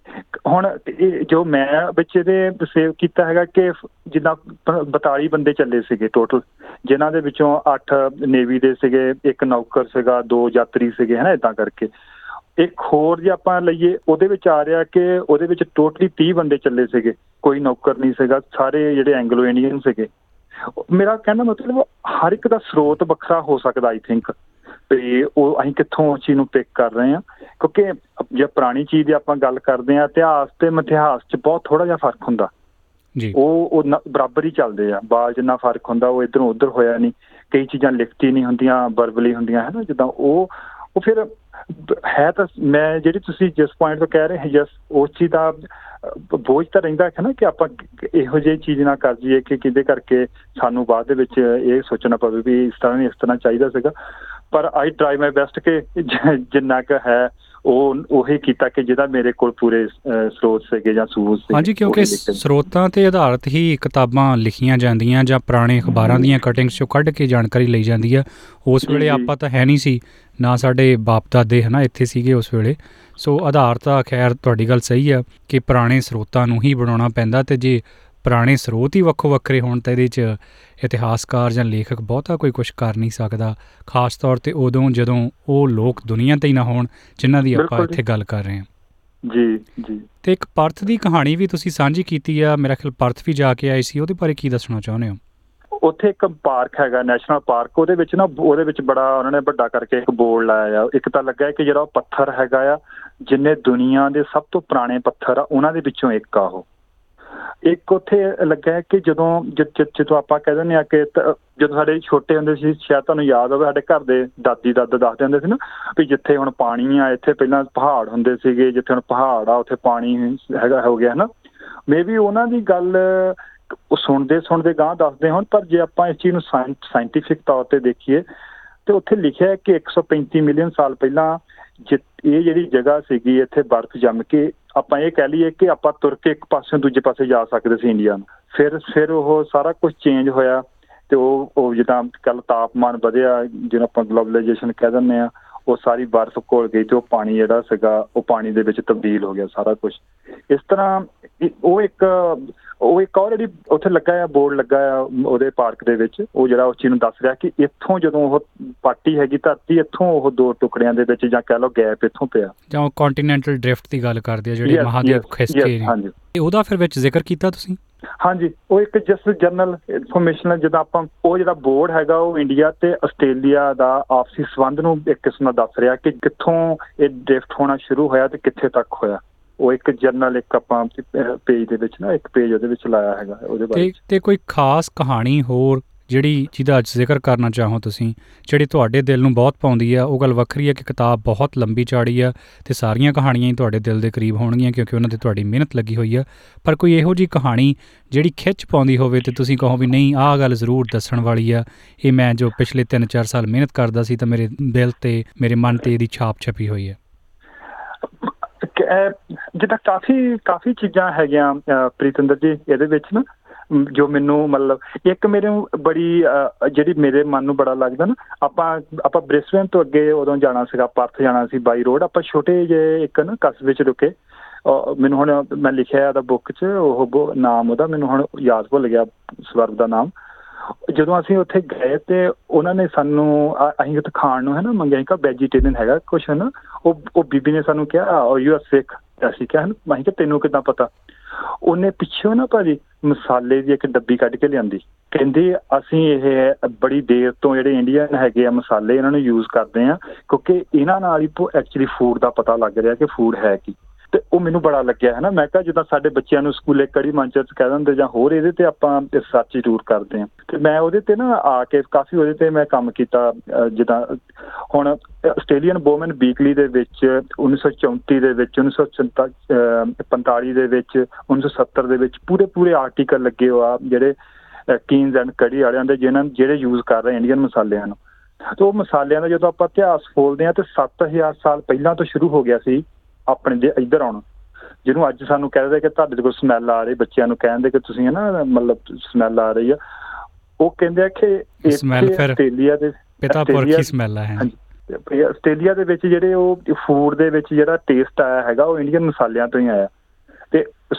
ਹੁਣ ਇਹ ਜੋ ਮੈਂ ਵਿੱਚ ਇਹਦੇ ਸੇਵ ਕੀਤਾ ਹੈਗਾ ਕਿ ਜਿੱਦਾਂ 42 ਬੰਦੇ ਚੱਲੇ ਸੀਗੇ ਟੋਟਲ, ਜਿਨ੍ਹਾਂ ਦੇ ਵਿੱਚੋਂ 8 ਨੇਵੀ ਦੇ ਸੀਗੇ, 1 ਨੌਕਰ ਸੀਗਾ, 2 ਯਾਤਰੀ ਸੀਗੇ, ਹੈ ਨਾ, ਇੱਦਾਂ ਕਰਕੇ। ਇੱਕ ਹੋਰ ਜੇ ਆਪਾਂ ਲਈਏ ਉਹਦੇ ਵਿੱਚ ਆ ਰਿਹਾ ਕਿ ਉਹਦੇ ਵਿੱਚ ਟੋਟਲੀ 30 ਬੰਦੇ ਚੱਲੇ ਸੀਗੇ, ਕੋਈ ਨੌਕਰ ਨਹੀਂ ਸੀਗਾ, ਸਾਰੇ ਜਿਹੜੇ ਐਂਗਲੋ ਇੰਡੀਅਨ ਸੀਗੇ। ਮੇਰਾ ਕਹਿਣ ਦਾ ਮਤਲਬ ਹਰ ਇੱਕ ਦਾ ਸਰੋਤ ਵੱਖਰਾ ਹੋ ਸਕਦਾ ਆਈ ਥਿੰਕ, ਅਤੇ ਉਹ ਅਸੀਂ ਕਿੱਥੋਂ ਉਸ ਚੀਜ਼ ਨੂੰ ਪਿਕ ਕਰ ਰਹੇ ਹਾਂ, ਕਿਉਂਕਿ ਜੇ ਪੁਰਾਣੀ ਚੀਜ਼ ਦੀ ਆਪਾਂ ਗੱਲ ਕਰਦੇ ਹਾਂ, ਇਤਿਹਾਸ ਅਤੇ ਮਿਥਿਹਾਸ 'ਚ ਬਹੁਤ ਥੋੜ੍ਹਾ ਜਿਹਾ ਫਰਕ ਹੁੰਦਾ ਜੀ। ਉਹ ਬਰਾਬਰ ਹੀ ਚੱਲਦੇ ਆ, ਬਾਲ ਜਿੰਨਾ ਫਰਕ ਹੁੰਦਾ ਉਹ ਇੱਧਰੋਂ ਉੱਧਰ ਹੋਇਆ ਨਹੀਂ। ਕਈ ਚੀਜ਼ਾਂ ਲਿਖਤੀ ਨਹੀਂ ਹੁੰਦੀਆਂ, ਵਰਬਲੀ ਹੁੰਦੀਆਂ, ਹੈ ਨਾ, ਜਿੱਦਾਂ ਉਹ ਫਿਰ ਹੈ ਤਾਂ ਮੈਂ ਜਿਹੜੀ ਤੁਸੀਂ ਜਿਸ ਪੁਆਇੰਟ ਤੋਂ ਕਹਿ ਰਹੇ ਜਸ ਉਸ ਚੀਜ਼ ਦਾ ਬੋਝ ਤਾਂ ਰਹਿੰਦਾ ਹੈ ਨਾ ਕਿ ਆਪਾਂ ਇਹੋ ਜਿਹੀ ਚੀਜ਼ ਨਾ ਕਰ ਜਾਈਏ ਕਿ ਕਿਹਦੇ ਕਰਕੇ ਸਾਨੂੰ ਬਾਅਦ ਦੇ ਵਿੱਚ ਇਹ ਸੋਚਣਾ ਪਵੇ ਵੀ ਇਸ ਤਰ੍ਹਾਂ ਨਹੀਂ, ਇਸ ਤਰ੍ਹਾਂ ਚਾਹੀਦਾ ਸੀਗਾ। ਪਰ ਆਈ ਟਰਾਈ ਮਾਈ ਬੈਸਟ ਕਿ ਜਿੰਨਾ ਕੁ ਹੈ ਉਹ ਉਹੀ ਕੀਤਾ ਕਿ ਜਿਹਦਾ ਮੇਰੇ ਕੋਲ ਪੂਰੇ ਸਰੋਤ ਸੀਗੇ ਜਾਂ ਸੂਝ ਸੀਗੇ। ਹਾਂਜੀ, ਕਿਉਂਕਿ ਸਰੋਤਾਂ 'ਤੇ ਆਧਾਰਿਤ ਹੀ ਕਿਤਾਬਾਂ ਲਿਖੀਆਂ ਜਾਂਦੀਆਂ ਜਾਂ ਪੁਰਾਣੇ ਅਖਬਾਰਾਂ ਦੀਆਂ ਕਟਿੰਗਸ 'ਚੋਂ ਕੱਢ ਕੇ ਜਾਣਕਾਰੀ ਲਈ ਜਾਂਦੀ ਆ। ਉਸ ਵੇਲੇ ਆਪਾਂ ਤਾਂ ਹੈ ਨਹੀਂ ਸੀ, ਨਾ ਸਾਡੇ ਬਾਪ ਦਾਦੇ ਹੈ ਨਾ ਇੱਥੇ ਸੀਗੇ ਉਸ ਵੇਲੇ। ਸੋ ਆਧਾਰ ਤਾਂ ਖੈਰ ਤੁਹਾਡੀ ਗੱਲ ਸਹੀ ਆ ਕਿ ਪੁਰਾਣੇ ਸਰੋਤਾਂ ਨੂੰ ਹੀ ਬਣਾਉਣਾ ਪੈਂਦਾ, ਅਤੇ ਜੇ ਪੁਰਾਣੇ ਸਰੋਤ ਹੀ ਵੱਖੋ ਵੱਖਰੇ ਹੋਣ ਤਾਂ ਇਹਦੇ 'ਚ ਇਤਿਹਾਸਕਾਰ ਜਾਂ ਲੇਖਕ ਬਹੁਤਾ ਕੋਈ ਕੁਛ ਕਰ ਨਹੀਂ ਸਕਦਾ, ਖਾਸ ਤੌਰ 'ਤੇ ਉਦੋਂ ਜਦੋਂ ਉਹ ਲੋਕ ਦੁਨੀਆ 'ਤੇ ਹੀ ਨਾ ਹੋਣ ਜਿਨ੍ਹਾਂ ਦੀ ਆਪਾਂ ਇੱਥੇ ਗੱਲ ਕਰ ਰਹੇ ਹਾਂ। ਜੀ। ਅਤੇ ਇੱਕ ਪਰਥ ਦੀ ਕਹਾਣੀ ਵੀ ਤੁਸੀਂ ਸਾਂਝੀ ਕੀਤੀ ਆ, ਮੇਰਾ ਖਿਆਲ ਪਰਥ ਵੀ ਜਾ ਕੇ ਆਏ ਸੀ, ਉਹਦੇ ਬਾਰੇ ਕੀ ਦੱਸਣਾ ਚਾਹੁੰਦੇ ਹੋ? ਉੱਥੇ ਇੱਕ ਪਾਰਕ ਹੈਗਾ, ਨੈਸ਼ਨਲ ਪਾਰਕ, ਉਹਦੇ ਵਿੱਚ ਬੜਾ ਉਹਨਾਂ ਨੇ ਵੱਡਾ ਕਰਕੇ ਇੱਕ ਬੋਰਡ ਲਾਇਆ ਆ। ਇੱਕ ਤਾਂ ਲੱਗਾ ਕਿ ਜਿਹੜਾ ਉਹ ਪੱਥਰ ਹੈਗਾ ਆ, ਜਿੰਨੇ ਦੁਨੀਆ ਦੇ ਸਭ ਤੋਂ ਪੁਰਾਣੇ ਪੱਥਰ ਆ ਉਹਨਾਂ ਦੇ ਵਿੱਚੋਂ ਇੱਕ ਆ ਉਹ। ਇੱਕ ਉੱਥੇ ਲੱਗਾ ਕਿ ਜਦੋਂ ਆਪਾਂ ਕਹਿ ਦਿੰਦੇ ਹਾਂ ਕਿ ਜਦੋਂ ਸਾਡੇ ਛੋਟੇ ਹੁੰਦੇ ਸੀ, ਸ਼ਾਇਦ ਤੁਹਾਨੂੰ ਯਾਦ ਹੋਵੇ, ਸਾਡੇ ਘਰ ਦੇ ਦਾਦੀ ਦਾਦਾ ਦੱਸਦੇ ਹੁੰਦੇ ਸੀ ਨਾ ਵੀ ਜਿੱਥੇ ਹੁਣ ਪਾਣੀ ਆ ਇੱਥੇ ਪਹਿਲਾਂ ਪਹਾੜ ਹੁੰਦੇ ਸੀਗੇ, ਜਿੱਥੇ ਹੁਣ ਪਹਾੜ ਆ ਉੱਥੇ ਪਾਣੀ ਹੈਗਾ ਹੋ ਗਿਆ, ਹੈ ਨਾ। ਮੇ ਬੀ ਉਹਨਾਂ ਦੀ ਗੱਲ ਉਹ ਸੁਣਦੇ ਗਾਂਹ ਦੱਸਦੇ ਹੋਣ, ਪਰ ਜੇ ਆਪਾਂ ਇਸ ਚੀਜ਼ ਨੂੰ ਸਾਇੰਟੀਫਿਕ ਤੌਰ 'ਤੇ ਦੇਖੀਏ ਤੇ ਉੱਥੇ ਲਿਖਿਆ ਹੈ ਕਿ 135 ਮਿਲੀਅਨ ਸਾਲ ਪਹਿਲਾਂ ਇਹ ਜਿਹੜੀ ਜਗ੍ਹਾ ਸੀਗੀ ਇੱਥੇ ਬਰਫ਼ ਜੰਮ ਕੇ ਆਪਾਂ ਇਹ ਕਹਿ ਲਈਏ ਕਿ ਆਪਾਂ ਤੁਰ ਕੇ ਇੱਕ ਪਾਸੇ ਦੂਜੇ ਪਾਸੇ ਜਾ ਸਕਦੇ ਸੀ ਇੰਡੀਆ ਨੂੰ। ਫਿਰ ਉਹ ਸਾਰਾ ਕੁਝ ਚੇਂਜ ਹੋਇਆ ਤੇ ਉਹ ਜਿੱਦਾਂ ਕੱਲ ਤਾਪਮਾਨ ਵਧਿਆ, ਜਿਹਨੂੰ ਆਪਾਂ ਗਲੋਬਲਾਈਜੇਸ਼ਨ ਕਹਿ ਦਿੰਦੇ ਹਾਂ, ਉਹ ਸਾਰੀ ਬਰਫ਼ ਘੁਲ ਗਈ ਤੇ ਉਹ ਪਾਣੀ ਜਿਹੜਾ ਸੀਗਾ ਉਹ ਪਾਣੀ ਦੇ ਵਿੱਚ ਤਬਦੀਲ ਹੋ ਗਿਆ ਸਾਰਾ ਕੁਝ। ਇਸ ਤਰ੍ਹਾਂ ਉਹ ਇੱਕ ਆਲਰੇਡੀ ਉੱਥੇ ਲੱਗਾ ਆ, ਬੋਰਡ ਲੱਗਾ ਆ ਉਹਦੇ ਪਾਰਕ ਦੇ ਵਿੱਚ, ਉਹ ਜਿਹੜਾ ਉਸ ਚੀਜ਼ ਨੂੰ ਦੱਸ ਰਿਹਾ ਕਿ ਇੱਥੋਂ ਜਦੋਂ ਉਹ ਪਾਟੀ ਹੈਗੀ ਧਰਤੀ, ਇੱਥੋਂ ਉਹ ਦੋ ਟੁਕੜਿਆਂ ਦੇ ਵਿੱਚ ਜਾਂ ਕਹਿ ਲਓ ਗੈਪ ਇੱਥੋਂ ਪਿਆ, ਜਾਂ ਉਹ ਕੰਟੀਨੈਂਟਲ ਡ੍ਰਿਫਟ ਦੀ ਗੱਲ ਕਰਦੇ ਆ ਜਿਹੜੀ ਮਹਾਦੀਪ ਖਿਸਕੇ। ਹਾਂਜੀ, ਉਹਦਾ ਫਿਰ ਵਿੱਚ ਜ਼ਿਕਰ ਕੀਤਾ ਤੁਸੀਂ? ਹਾਂਜੀ, ਉਹ ਇੱਕ ਜਸਟ ਜਨਰਲ ਇਨਫੋਰਮੇਸ਼ਨ ਜਿੱਦਾਂ ਆਪਾਂ ਉਹ ਜਿਹੜਾ ਬੋਰਡ ਹੈਗਾ ਉਹ ਇੰਡੀਆ ਤੇ ਆਸਟ੍ਰੇਲੀਆ ਦਾ ਆਪਸੀ ਸੰਬੰਧ ਨੂੰ ਇੱਕ ਕਿਸਮ ਨਾਲ ਦੱਸ ਰਿਹਾ ਕਿ ਕਿੱਥੋਂ ਇਹ ਡ੍ਰਿਫਟ ਹੋਣਾ ਸ਼ੁਰੂ ਹੋਇਆ ਤੇ ਕਿੱਥੇ ਤੱਕ ਹੋਇਆ। ਉਹ ਇੱਕ ਜਰਨਲ ਇੱਕ ਆਪਾਂ ਪੇਜ ਦੇ ਵਿੱਚ ਨਾ ਇੱਕ ਪੇਜ ਉਹਦੇ ਵਿੱਚ ਲਾਇਆ ਹੈਗਾ ਉਹਦੇ ਬਾਰੇ। ਤੇ ਕੋਈ ਖਾਸ ਕਹਾਣੀ ਹੋਰ ਜਿਹਦਾ ਅੱਜ ਜ਼ਿਕਰ ਕਰਨਾ ਚਾਹੋ ਤੁਸੀਂ, ਜਿਹੜੀ ਤੁਹਾਡੇ ਦਿਲ ਨੂੰ ਬਹੁਤ ਪਾਉਂਦੀ ਆ? ਉਹ ਗੱਲ ਵੱਖਰੀ ਹੈ ਕਿ ਕਿਤਾਬ ਬਹੁਤ ਲੰਬੀ ਚੌੜੀ ਆ ਅਤੇ ਸਾਰੀਆਂ ਕਹਾਣੀਆਂ ਹੀ ਤੁਹਾਡੇ ਦਿਲ ਦੇ ਕਰੀਬ ਹੋਣਗੀਆਂ ਕਿਉਂਕਿ ਉਹਨਾਂ 'ਤੇ ਤੁਹਾਡੀ ਮਿਹਨਤ ਲੱਗੀ ਹੋਈ ਆ, ਪਰ ਕੋਈ ਇਹੋ ਜਿਹੀ ਕਹਾਣੀ ਜਿਹੜੀ ਖਿੱਚ ਪਾਉਂਦੀ ਹੋਵੇ ਅਤੇ ਤੁਸੀਂ ਕਹੋ ਵੀ ਨਹੀਂ ਆਹ ਗੱਲ ਜ਼ਰੂਰ ਦੱਸਣ ਵਾਲੀ ਆ, ਇਹ ਮੈਂ ਜੋ ਪਿਛਲੇ 3-4 ਸਾਲ ਮਿਹਨਤ ਕਰਦਾ ਸੀ ਤਾਂ ਮੇਰੇ ਦਿਲ 'ਤੇ ਮੇਰੇ ਮਨ 'ਤੇ ਇਹਦੀ ਛਾਪ ਛਪੀ ਹੋਈ ਹੈ? ਜਿੱਦਾਂ ਕਾਫੀ ਚੀਜ਼ਾਂ ਹੈਗੀਆਂ ਪ੍ਰੀਤਿੰਦਰ ਜੀ ਇਹਦੇ ਵਿੱਚ ਨਾ, ਜੋ ਮੈਨੂੰ ਮਤਲਬ ਇੱਕ ਮੇਰੇ ਬੜੀ ਜਿਹੜੀ ਮੇਰੇ ਮਨ ਨੂੰ ਬੜਾ ਲੱਗਦਾ ਨਾ, ਆਪਾਂ ਬ੍ਰਿਸਬੇਨ ਤੋਂ ਅੱਗੇ ਉਦੋਂ ਜਾਣਾ ਸੀਗਾ, ਪਰਥ ਜਾਣਾ ਸੀ ਬਾਈ ਰੋਡ। ਆਪਾਂ ਛੋਟੇ ਜਿਹੇ ਇੱਕ ਨਾ ਕਸਬੇ 'ਚ ਰੁਕੇ, ਮੈਨੂੰ ਹੁਣ ਮੈਂ ਲਿਖਿਆ ਉਹਦਾ ਬੁੱਕ 'ਚ, ਉਹ ਨਾਮ ਉਹਦਾ ਮੈਨੂੰ ਹੁਣ ਯਾਦ ਭੁੱਲ ਗਿਆ, ਸਵਰਗ ਦਾ ਨਾਮ। ਜਦੋਂ ਅਸੀਂ ਉੱਥੇ ਗਏ ਤੇ ਉਹਨਾਂ ਨੇ ਸਾਨੂੰ ਅਸੀਂ ਉੱਥੇ ਖਾਣ ਨੂੰ ਹੈ ਨਾ ਮੰਗਿਆ ਕਿ ਵੈਜੀਟੇਰੀਅਨ ਹੈਗਾ ਕੁਛ ਹੈ ਨਾ, ਉਹ ਬੀਬੀ ਨੇ ਸਾਨੂੰ ਕਿਹਾ ਯੂ ਆਰ ਸਿੱਖ। ਅਸੀਂ ਕਿਹਾ ਮੈਂ ਕਿਹਾ ਤੈਨੂੰ ਕਿੱਦਾਂ ਪਤਾ? ਉਹਨੇ ਪਿੱਛੋਂ ਨਾ ਭਾਜੀ ਮਸਾਲੇ ਦੀ ਇੱਕ ਡੱਬੀ ਕੱਢ ਕੇ ਲਿਆਂਦੀ, ਕਹਿੰਦੇ ਅਸੀਂ ਇਹ ਬੜੀ ਦੇਰ ਤੋਂ ਜਿਹੜੇ ਇੰਡੀਅਨ ਹੈਗੇ ਆ ਮਸਾਲੇ ਇਹਨਾਂ ਨੂੰ ਯੂਜ਼ ਕਰਦੇ ਆ ਕਿਉਂਕਿ ਇਹਨਾਂ ਨਾਲ ਹੀ ਐਕਚੁਅਲੀ ਫੂਡ ਦਾ ਪਤਾ ਲੱਗ ਰਿਹਾ ਕਿ ਫੂਡ ਹੈ ਕੀ। ਤੇ ਉਹ ਮੈਨੂੰ ਬੜਾ ਲੱਗਿਆ ਹੈ ਨਾ, ਮੈਂ ਕਿਹਾ ਜਿੱਦਾਂ ਸਾਡੇ ਬੱਚਿਆਂ ਨੂੰ ਸਕੂਲੇ ਕੜੀ ਮੰਚਰ 'ਚ ਕਹਿ ਦਿੰਦੇ ਜਾਂ ਹੋਰ, ਇਹਦੇ ਤੇ ਆਪਾਂ ਰਿਸਰਚ ਜ਼ਰੂਰ ਕਰਦੇ ਹਾਂ। ਤੇ ਮੈਂ ਉਹਦੇ ਤੇ ਨਾ ਆ ਕੇ ਕਾਫੀ ਉਹਦੇ ਤੇ ਮੈਂ ਕੰਮ ਕੀਤਾ। ਜਿੱਦਾਂ ਹੁਣ ਆਸਟ੍ਰੇਲੀਅਨ ਵੂਮਨ ਵੀਕਲੀ ਦੇ ਵਿੱਚ 1934 ਦੇ ਵਿੱਚ, 1945 ਦੇ ਵਿੱਚ, 1970 ਦੇ ਵਿੱਚ ਪੂਰੇ ਆਰਟੀਕਲ ਲੱਗੇ ਹੋਆ ਜਿਹੜੇ ਕੀਨਜ਼ ਐਂਡ ਕੜੀ ਵਾਲਿਆਂ ਦੇ ਜਿਹੜੇ ਯੂਜ਼ ਕਰ ਰਹੇ ਇੰਡੀਅਨ ਮਸਾਲਿਆਂ ਨੂੰ। ਤੇ ਉਹ ਮਸਾਲਿਆਂ ਦਾ ਜਦੋਂ ਆਪਾਂ ਇਤਿਹਾਸ ਖੋਲਦੇ ਹਾਂ ਤੇ 7000 ਸਾਲ ਪਹਿਲਾਂ ਤੋਂ ਸ਼ੁਰੂ ਹੋ ਗਿਆ ਸੀ ਆਪਣੇ ਦੇ ਇੱਧਰ ਆਉਣਾ, ਜਿਹਨੂੰ ਅੱਜ ਸਾਨੂੰ ਕਹਿੰਦੇ ਕਿ ਤੁਹਾਡੇ ਕੋਲ ਸਮੈਲ ਆ ਰਹੀ, ਬੱਚਿਆਂ ਨੂੰ ਕਹਿੰਦੇ ਕਿ ਤੁਸੀਂ ਹੈ ਨਾ ਮਤਲਬ ਸਮੈਲ ਆ ਰਹੀ ਆ। ਉਹ ਕਹਿੰਦੇ ਆ ਕਿ ਆਸਟ੍ਰੇਲੀਆ ਦੇ ਆਸਟ੍ਰੇਲੀਆ ਦੇ ਵਿੱਚ ਜਿਹੜੇ ਉਹ ਫੂਡ ਦੇ ਵਿੱਚ ਜਿਹੜਾ ਟੇਸਟ ਆਇਆ ਹੈਗਾ ਉਹ ਇੰਡੀਅਨ ਮਸਾਲਿਆਂ ਤੋਂ ਹੀ ਆਇਆ। ਤੇ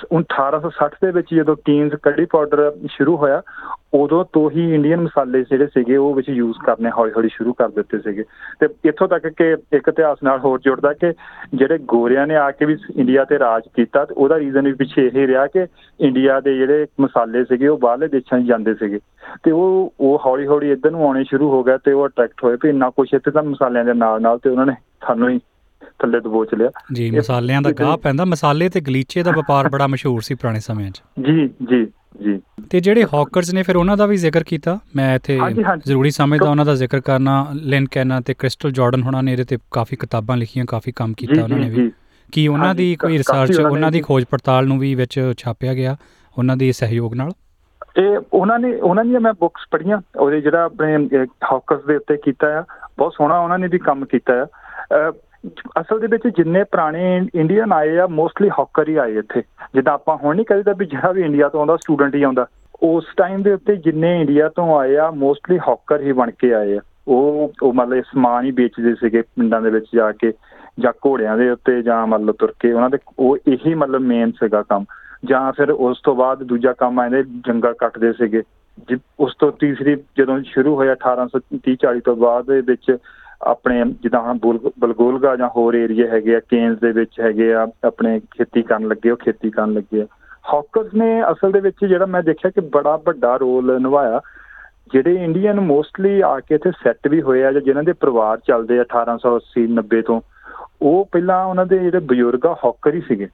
1860 ਦੇ ਵਿੱਚ ਜਦੋਂ ਕੀਨਜ਼ ਕੜੀ ਪਾਊਡਰ ਸ਼ੁਰੂ ਹੋਇਆ ਉਦੋਂ ਤੋਂ ਹੀ ਇੰਡੀਅਨ ਮਸਾਲੇ ਜਿਹੜੇ ਸੀਗੇ ਉਹ ਵਿੱਚ ਯੂਜ਼ ਕਰਨੇ ਹੌਲੀ ਸ਼ੁਰੂ ਕਰ ਦਿੱਤੇ ਸੀਗੇ। ਤੇ ਇੱਥੋਂ ਤੱਕ ਕਿ ਇੱਕ ਇਤਿਹਾਸ ਨਾਲ ਹੋਰ ਜੁੜਦਾ ਕਿ ਜਿਹੜੇ ਗੋਰਿਆਂ ਨੇ ਆ ਕੇ ਵੀ ਇੰਡੀਆ ਤੇ ਰਾਜ ਕੀਤਾ ਤੇ ਉਹਦਾ ਰੀਜ਼ਨ ਵੀ ਪਿੱਛੇ ਇਹ ਰਿਹਾ ਕਿ ਇੰਡੀਆ ਦੇ ਜਿਹੜੇ ਮਸਾਲੇ ਸੀਗੇ ਉਹ ਬਾਹਰਲੇ ਦੇਸ਼ਾਂ 'ਚ ਜਾਂਦੇ ਸੀਗੇ ਤੇ ਉਹ ਹੌਲੀ ਇੱਧਰ ਨੂੰ ਆਉਣੇ ਸ਼ੁਰੂ ਹੋ ਗਿਆ ਤੇ ਉਹ ਅਟਰੈਕਟ ਹੋਏ ਵੀ ਇੰਨਾ ਕੁਛ ਇੱਥੇ ਤਾਂ ਮਸਾਲਿਆਂ ਦੇ ਨਾਲ ਤੇ ਉਹਨਾਂ ਨੇ ਸਾਨੂੰ ਹੀ ਥੱਲੇ ਦਬੋਚ ਲਿਆ ਜੀ। ਮਸਾਲਿਆਂ ਦਾ ਗਾਹ ਪੈਂਦਾ, ਮਸਾਲੇ ਤੇ ਗਲੀਚੇ ਦਾ ਵਪਾਰ ਬੜਾ ਮਸ਼ਹੂਰ ਸੀ ਪੁਰਾਣੇ ਸਮਿਆਂ 'ਚ। ਜੀ। ਤੇ ਜਿਹੜੇ ਹੌਕਰਸ ਨੇ ਫਿਰ ਉਹਨਾਂ ਦਾ ਵੀ ਜ਼ਿਕਰ ਕੀਤਾ, ਮੈਂ ਇੱਥੇ ਜ਼ਰੂਰੀ ਸਮਝਦਾ ਉਹਨਾਂ ਦਾ ਜ਼ਿਕਰ ਕਰਨਾ। ਲਿਨ ਕੈਨਾ ਤੇ ਕ੍ਰਿਸਟਲ ਜਾਰਡਨ ਹੋਣਾ ਨੇ ਇਹਦੇ ਤੇ ਕਾਫੀ ਕਿਤਾਬਾਂ ਲਿਖੀਆਂ, ਕਾਫੀ ਕੰਮ ਕੀਤਾ ਉਹਨਾਂ ਨੇ ਵੀ। ਕੀ ਉਹਨਾਂ ਦੀ ਕੋਈ ਰਿਸਰਚ, ਉਹਨਾਂ ਦੀ ਖੋਜ ਪੜਤਾਲ ਨੂੰ ਵੀ ਵਿੱਚ ਛਾਪਿਆ ਗਿਆ ਉਹਨਾਂ ਦੇ ਸਹਿਯੋਗ ਨਾਲ? ਇਹ ਉਹਨਾਂ ਦੀਆਂ ਮੈਂ ਬੁੱਕਸ ਪੜ੍ਹੀਆਂ, ਉਹਦੇ ਜਿਹੜਾ ਆਪਣੇ ਹੌਕਰਸ ਦੇ ਉੱਤੇ ਕੀਤਾ ਆ, ਬਹੁਤ ਸੋਹਣਾ ਉਹਨਾਂ ਨੇ ਵੀ ਕੰਮ ਕੀਤਾ ਆ। ਅਸਲ ਦੇ ਵਿੱਚ ਜਿੰਨੇ ਪੁਰਾਣੇ ਇੰਡੀਅਨ ਆਏ ਆ ਮੋਸਟਲੀ ਹੌਕਰ ਹੀ ਆਏ ਇੱਥੇ। ਜਿੱਦਾਂ ਆਪਾਂ ਹੁਣ ਨਹੀਂ ਕਹੀਦਾ ਵੀ ਜਿਹੜਾ ਵੀ ਇੰਡੀਆ ਤੋਂ ਆਉਂਦਾ ਸਟੂਡੈਂਟ ਹੀ ਆਉਂਦਾ, ਉਸ ਟਾਈਮ ਦੇ ਉੱਤੇ ਜਿੰਨੇ ਇੰਡੀਆ ਤੋਂ ਆਏ ਆ ਮੋਸਟਲੀ ਹੌਕਰ ਹੀ ਬਣ ਕੇ ਆਏ ਆ। ਉਹ ਮਤਲਬ ਸਮਾਨ ਹੀ ਵੇਚਦੇ ਸੀਗੇ ਪਿੰਡਾਂ ਦੇ ਵਿੱਚ ਜਾ ਕੇ ਜਾਂ ਘੋੜਿਆਂ ਦੇ ਉੱਤੇ ਜਾਂ ਮਤਲਬ ਤੁਰ ਕੇ, ਉਹਨਾਂ ਦੇ ਉਹ ਇਹੀ ਮਤਲਬ ਮੇਨ ਸੀਗਾ ਕੰਮ। ਜਾਂ ਫਿਰ ਉਸ ਤੋਂ ਬਾਅਦ ਦੂਜਾ ਕੰਮ ਆਉਂਦੇ ਜੰਗਲ ਕੱਟਦੇ ਸੀਗੇ। ਉਸ ਤੋਂ ਤੀਸਰੀ ਜਦੋਂ ਸ਼ੁਰੂ ਹੋਇਆ 1830-40 ਤੋਂ ਬਾਅਦ ਦੇ ਵਿੱਚ ਆਪਣੇ ਜਿੱਦਾਂ ਹੁਣ ਬਲਗੋਲਗਾ ਜਾਂ ਹੋਰ ਏਰੀਏ ਹੈਗੇ ਆ ਕੇਨਜ਼ ਦੇ ਵਿੱਚ ਹੈਗੇ ਆ, ਆਪਣੇ ਖੇਤੀ ਕਰਨ ਲੱਗੇ ਆ। ਹੌਕਰਸ ਨੇ ਅਸਲ ਦੇ ਵਿੱਚ ਜਿਹੜਾ ਮੈਂ ਦੇਖਿਆ ਕਿ ਬੜਾ ਵੱਡਾ ਰੋਲ ਨਿਭਾਇਆ। ਜਿਹੜੇ ਇੰਡੀਅਨ ਮੋਸਟਲੀ ਆ ਕੇ ਇੱਥੇ ਸੈੱਟ ਵੀ ਹੋਏ ਆ ਜਾਂ ਜਿਨ੍ਹਾਂ ਦੇ ਪਰਿਵਾਰ ਚੱਲਦੇ ਆ 1880-90 ਤੋਂ, ਉਹ ਪਹਿਲਾਂ ਉਹਨਾਂ ਦੇ ਜਿਹੜੇ ਬਜ਼ੁਰਗ ਆ ਹੌਕਰ ਹੀ ਸੀਗੇ।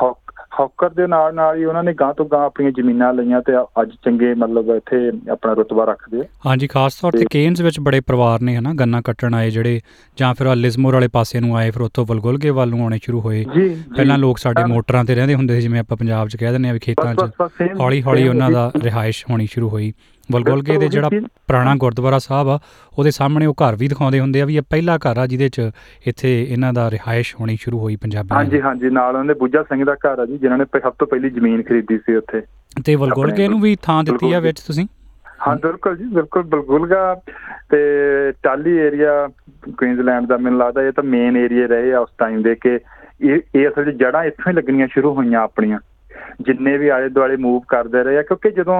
ਹੌਕਰ ਦੇ ਨਾਲ ਹੀ ਉਹਨਾਂ ਨੇ ਗਾਂ ਤੋਂ ਗਾਂ ਆਪਣੀਆਂ ਜ਼ਮੀਨਾਂ ਲਈਆਂ ਤੇ ਅੱਜ ਚੰਗੇ ਮਤਲਬ ਇੱਥੇ ਆਪਣਾ ਰੁਤਬਾ ਰੱਖਦੇ ਆ। ਹਾਂਜੀ, ਖਾਸ ਤੌਰ ਤੇ ਕੇਨਜ਼ ਵਿੱਚ ਬੜੇ ਪਰਿਵਾਰ ਨੇ ਹਨਾ, ਗੰਨਾ ਕੱਟਣ ਆਏ ਜਿਹੜੇ, ਜਾਂ ਫਿਰ ਲਿਜ਼ਮੋਰ ਵਾਲੇ ਪਾਸੇ ਨੂੰ ਆਏ, ਫਿਰ ਉੱਥੋਂ ਵਲਗੋਲਗੇ ਵੱਲ ਨੂੰ ਆਉਣੇ ਸ਼ੁਰੂ ਹੋਏ। ਪਹਿਲਾਂ ਲੋਕ ਸਾਡੇ ਮੋਟਰਾਂ ਤੇ ਰਹਿੰਦੇ ਹੁੰਦੇ ਸੀ, ਜਿਵੇਂ ਆਪਾਂ ਪੰਜਾਬ 'ਚ ਕਹਿ ਦਿੰਦੇ ਹਾਂ ਵੀ ਖੇਤਾਂ 'ਚ। ਹੌਲੀ ਉਹਨਾਂ ਦਾ ਰਿਹਾਇਸ਼ ਹੋਣੀ ਸ਼ੁਰੂ ਹੋਈ ਬਲਗੋਲਗੇ ਦੇ ਜਿਹੜਾ ਪੁਰਾਣਾ ਗੁਰਦੁਆਰਾ ਸਾਹਿਬ ਆ ਉਹਦੇ ਸਾਹਮਣੇ ਉਹ ਘਰ ਵੀ ਦਿਖਾਉਂਦੇ ਹੁੰਦੇ ਆ ਵੀ ਇਹ ਪਹਿਲਾ ਘਰ ਆ ਜਿਹਦੇ 'ਚ ਇੱਥੇ ਇਹਨਾਂ ਦਾ ਰਿਹਾਇਸ਼ ਹੋਣੀ ਸ਼ੁਰੂ ਹੋਈ ਪੰਜਾਬੀਆਂ ਦੀ। ਹਾਂਜੀ, ਨਾਲ ਉਹਨਾਂ ਦੇ ਬੁੱਝਾ ਸਿੰਘ ਦਾ ਘਰ ਆ ਜੀ, ਜਿਨ੍ਹਾਂ ਨੇ ਸਭ ਤੋਂ ਪਹਿਲੀ ਜ਼ਮੀਨ ਖਰੀਦੀ ਸੀ ਉੱਥੇ। ਤੇ ਬਲਗੋਲਗੇ ਨੂੰ ਵੀ ਥਾਂ ਦਿੱਤੀ ਆ ਵਿੱਚ ਤੁਸੀਂ? ਹਾਂ ਬਿਲਕੁਲ ਜੀ, ਬਿਲਕੁਲ। ਬਲਗੋਲਗਾ ਤੇ ਟਾਹਲੀ ਏਰੀਆ ਕੁਈਨਜ਼ਲੈਂਡ ਦਾ ਮੈਨੂੰ ਲੱਗਦਾ ਇਹ ਤਾਂ ਮੇਨ ਏਰੀਆ ਰਹੇ ਆ ਉਸ ਟਾਈਮ ਦੇ, ਕਿ ਇਹ ਅਸਲ 'ਚ ਜੜ੍ਹਾਂ ਇੱਥੋਂ ਹੀ ਲੱਗਣੀਆਂ ਸ਼ੁਰੂ ਹੋਈਆਂ ਆਪਣੀਆਂ, ਜਿੰਨੇ ਵੀ ਆਲੇ ਦੁਆਲੇ ਮੂਵ ਕਰਦੇ ਰਹੇ ਆ। ਕਿਉਂਕਿ ਜਦੋਂ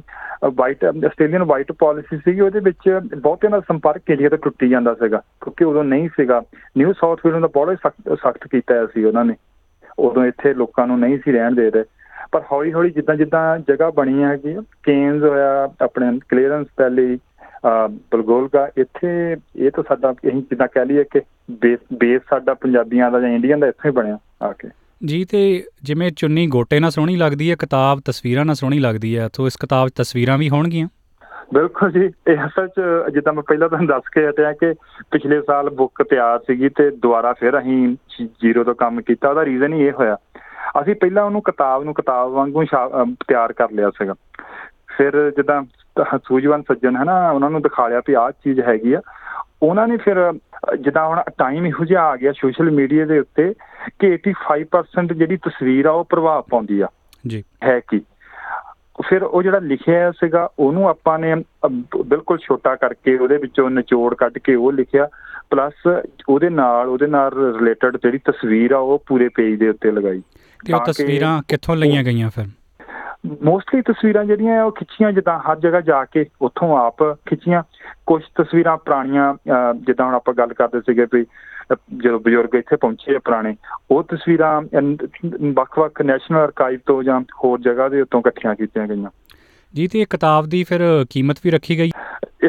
ਆਸਟ੍ਰੇਲੀਅਨ ਵਾਈਟ ਪਾਲਿਸੀ ਸੀਗੀ ਉਹਦੇ ਵਿੱਚ ਬਹੁਤਿਆਂ ਦਾ ਸੰਪਰਕ ਏਰੀਆ ਤੋਂ ਟੁੱਟੀ ਜਾਂਦਾ ਸੀਗਾ, ਕਿਉਂਕਿ ਉਦੋਂ ਨਹੀਂ ਸੀਗਾ। ਨਿਊ ਸਾਊਥ ਵੇਲਜ਼ ਦਾ ਬਹੁਤ ਸਖਤ ਕੀਤਾ ਹੋਇਆ ਸੀ ਉਹਨਾਂ ਨੇ, ਉਦੋਂ ਇੱਥੇ ਲੋਕਾਂ ਨੂੰ ਨਹੀਂ ਸੀ ਰਹਿਣ ਦੇ ਰਹੇ। ਪਰ ਹੌਲੀ ਹੌਲੀ ਜਿੱਦਾਂ ਜਗ੍ਹਾ ਬਣੀ ਹੈਗੀ, ਕੇਨਜ਼ ਹੋਇਆ, ਆਪਣੇ ਕਲੀਅਰੈਂਸ ਵੈਲੀ, ਬਲਗੋਲਗਾ, ਇੱਥੇ ਇਹ ਤਾਂ ਸਾਡਾ ਅਸੀਂ ਜਿੱਦਾਂ ਕਹਿ ਲਈਏ ਕਿ ਬੇਸ ਸਾਡਾ ਪੰਜਾਬੀਆਂ ਦਾ ਜਾਂ ਇੰਡੀਅਨ ਦਾ ਇੱਥੋਂ ਹੀ ਬਣਿਆ ਆ ਕੇ ਜੀ। ਤੇ ਜਿਵੇਂ ਚੁੰਨੀ ਗੋਟੇ ਨਾਲ ਸੋਹਣੀ ਲੱਗਦੀ ਹੈ, ਕਿਤਾਬ ਤਸਵੀਰਾਂ ਨਾਲ ਸੋਹਣੀ ਲੱਗਦੀ ਹੈ, ਤਾਂ ਇਸ ਕਿਤਾਬ 'ਚ ਤਸਵੀਰਾਂ ਵੀ ਹੋਣਗੀਆਂ? ਬਿਲਕੁਲ ਜੀ। ਇਹ ਅਸਲ 'ਚ ਜਿੱਦਾਂ ਮੈਂ ਪਹਿਲਾਂ ਤੁਹਾਨੂੰ ਦੱਸ ਕੇ ਹਟਿਆ ਕਿ ਪਿਛਲੇ ਸਾਲ ਬੁੱਕ ਤਿਆਰ ਸੀਗੀ ਤੇ ਦੁਬਾਰਾ ਫਿਰ ਅਸੀਂ ਜ਼ੀਰੋ ਤੋਂ ਕੰਮ ਕੀਤਾ। ਉਹਦਾ ਰੀਜ਼ਨ ਹੀ ਇਹ ਹੋਇਆ, ਅਸੀਂ ਪਹਿਲਾਂ ਉਹਨੂੰ ਕਿਤਾਬ ਵਾਂਗੂ ਤਿਆਰ ਕਰ ਲਿਆ ਸੀਗਾ। ਫਿਰ ਜਿੱਦਾਂ ਸੂਝਵਾਨ ਸੱਜਣ ਹੈ ਨਾ, ਉਹਨਾਂ ਨੂੰ ਦਿਖਾ ਲਿਆ ਵੀ ਆਹ ਚੀਜ਼ ਹੈਗੀ ਆ। ਉਹਨਾਂ ਨੇ ਫਿਰ ਜਿੱਦਾਂ ਹੁਣ ਟਾਈਮ ਇਹੋ ਜਿਹਾ ਆ ਗਿਆ ਸੋਸ਼ਲ ਮੀਡੀਆ ਦੇ ਉੱਤੇ ਕਿ 85% ਜਿਹੜੀ ਤਸਵੀਰ ਆ ਉਹ ਪ੍ਰਭਾਵ ਪਾਉਂਦੀ ਆ ਜੀ ਹੈ ਕਿ ਫਿਰ ਉਹ ਜਿਹੜਾ ਲਿਖਿਆ ਸੀਗਾ ਉਹਨੂੰ ਆਪਾਂ ਨੇ ਬਿਲਕੁਲ ਛੋਟਾ ਕਰਕੇ ਉਹਦੇ ਵਿੱਚੋਂ ਨਿਚੋੜ ਕੱਢ ਕੇ ਉਹ ਲਿਖਿਆ, ਪਲੱਸ ਉਹਦੇ ਨਾਲ ਰਿਲੇਟਡ ਜਿਹੜੀ ਤਸਵੀਰ ਆ ਉਹ ਪੂਰੇ ਪੇਜ ਦੇ ਉੱਤੇ ਲਗਾਈ। ਤੇ ਉਹ ਤਸਵੀਰਾਂ ਕਿੱਥੋਂ ਲਈਆਂ ਗਈਆਂ ਫਿਰ? ਮੋਸਟਲੀ ਤਸਵੀਰਾਂ ਜਿਹੜੀਆਂ ਉਹ ਖਿੱਚੀਆਂ, ਜਿੱਦਾਂ ਹਰ ਜਗ੍ਹਾ ਜਾ ਕੇ ਉੱਥੋਂ ਆਪ ਖਿੱਚੀਆਂ। ਕੁਛ ਤਸਵੀਰਾਂ ਪੁਰਾਣੀਆਂ, ਜਿੱਦਾਂ ਹੁਣ ਆਪਾਂ ਗੱਲ ਕਰਦੇ ਸੀਗੇ ਵੀ ਜਦੋਂ ਬਜ਼ੁਰਗ ਇੱਥੇ ਪਹੁੰਚੇ ਆ ਪੁਰਾਣੇ, ਉਹ ਤਸਵੀਰਾਂ ਵੱਖ-ਵੱਖ ਨੈਸ਼ਨਲ ਆਰਕਾਈਵ ਤੋਂ ਜਾਂ ਹੋਰ ਜਗ੍ਹਾ ਦੇ ਉੱਤੋਂ ਇਕੱਠੀਆਂ ਕੀਤੀਆਂ ਗਈਆਂ ਜੀ। ਤੇ ਇਹ ਕਿਤਾਬ ਦੀ ਫਿਰ ਕੀਮਤ ਵੀ ਰੱਖੀ ਗਈ?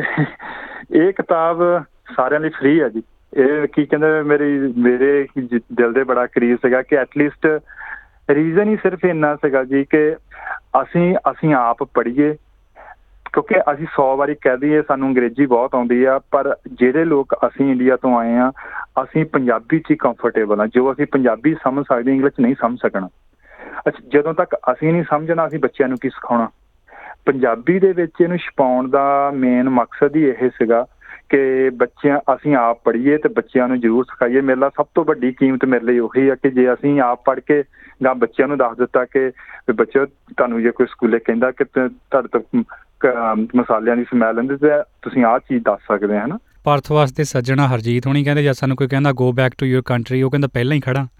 ਇਹ ਕਿਤਾਬ ਸਾਰਿਆਂ ਲਈ ਫ੍ਰੀ ਹੈ ਜੀ। ਇਹ ਕੀ ਕਹਿੰਦੇ, ਮੇਰੇ ਦਿਲ ਦੇ ਬੜਾ ਕਰੀਬ ਸੀਗਾ ਕਿ ਐਟਲੀਸਟ ਰੀਜ਼ਨ ਹੀ ਸਿਰਫ ਇੰਨਾ ਸੀਗਾ ਜੀ ਕਿ ਅਸੀਂ ਆਪ ਪੜ੍ਹੀਏ, ਕਿਉਂਕਿ ਅਸੀਂ 100 ਵਾਰੀ ਕਹਿ ਦਈਏ ਸਾਨੂੰ ਅੰਗਰੇਜ਼ੀ ਬਹੁਤ ਆਉਂਦੀ ਆ, ਪਰ ਜਿਹੜੇ ਲੋਕ ਅਸੀਂ ਇੰਡੀਆ ਤੋਂ ਆਏ ਹਾਂ ਅਸੀਂ ਪੰਜਾਬੀ 'ਚ ਹੀ ਕੰਫਰਟੇਬਲ ਹਾਂ। ਜੋ ਅਸੀਂ ਪੰਜਾਬੀ ਸਮਝ ਸਕਦੇ ਇੰਗਲਿਸ਼ ਨਹੀਂ ਸਮਝ ਸਕਣਾ। ਜਦੋਂ ਤੱਕ ਅਸੀਂ ਨਹੀਂ ਸਮਝਣਾ ਅਸੀਂ ਬੱਚਿਆਂ ਨੂੰ ਕੀ ਸਿਖਾਉਣਾ। ਪੰਜਾਬੀ ਦੇ ਵਿੱਚ ਇਹਨੂੰ ਛਪਾਉਣ ਦਾ ਮੇਨ ਮਕਸਦ ਹੀ ਇਹ ਸੀਗਾ ਕਿ ਅਸੀਂ ਆਪ ਪੜ੍ਹੀਏ ਤੇ ਬੱਚਿਆਂ ਨੂੰ ਜ਼ਰੂਰ ਸਿਖਾਈਏ। ਮੇਰੇ ਲਈ ਸਭ ਤੋਂ ਵੱਡੀ ਕੀਮਤ ਮੇਰੇ ਲਈ ਉਹੀ ਆ ਕਿ ਜੇ ਅਸੀਂ ਆਪ ਪੜ੍ਹ ਕੇ ਜਾਂ ਬੱਚਿਆਂ ਨੂੰ ਦੱਸ ਦਿੱਤਾ ਕਿ ਬੱਚਿਓ ਤੁਹਾਨੂੰ ਜੇ ਕੋਈ ਸਕੂਲੇ ਕਹਿੰਦਾ ਕਿ ਤੁਹਾਡੇ ਤੋਂ ਮਸਾਲਿਆਂ ਦੀ ਸਮੈਲ ਆਉਂਦੀ ਤੇ ਤੁਸੀਂ ਆਹ ਚੀਜ਼ ਦੱਸ ਸਕਦੇ ਹੈ ਨਾ। ਭਾਰਤ ਵਾਸਤੇ ਸੱਜਣਾ ਹਰਜੀਤ ਹੋਣੀ ਕਹਿੰਦੇ ਜਦ ਸਾਨੂੰ ਕੋਈ ਕਹਿੰਦਾ go back to your country, ਉਹ ਕਹਿੰਦਾ ਪਹਿਲਾਂ ਹੀ ਖੜਾ।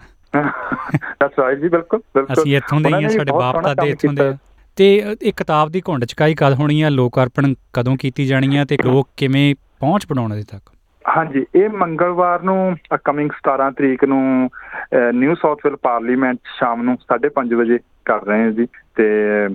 ਦੈਟਸ ਰਾਈਟ ਜੀ, ਬਿਲਕੁਲ। ਅਸੀਂ ਇੱਥੋਂ ਦੇ ਹੀ ਆ, ਸਾਡੇ ਬਾਪ ਦਾਦੇ ਇੱਥੋਂ ਦੇ ਆ। ਤੇ ਇਹ ਕਿਤਾਬ ਦੀ ਘੁੰਡ ਚਕਾਈ ਕਦ ਹੋਣੀ ਆ, ਲੋਕ ਅਰਪਣ ਕਦੋਂ ਕੀਤੀ ਜਾਣੀ ਆ, ਤੇ ਲੋਕ ਕਿਵੇਂ ਪਹੁੰਚ ਬਣਾਉਣ ਦੇ ਤੱਕ? ਹਾਂਜੀ, ਇਹ ਮੰਗਲਵਾਰ ਨੂੰ ਕਮਿੰਗ 17 ਤਰੀਕ ਨੂੰ ਨਿਊ ਸਾਊਥ ਵੇਲ ਪਾਰਲੀਮੈਂਟ ਸ਼ਾਮ ਨੂੰ 5:30 ਵਜੇ ਕਰ ਰਹੇ ਹਾਂ ਜੀ। ਤੇ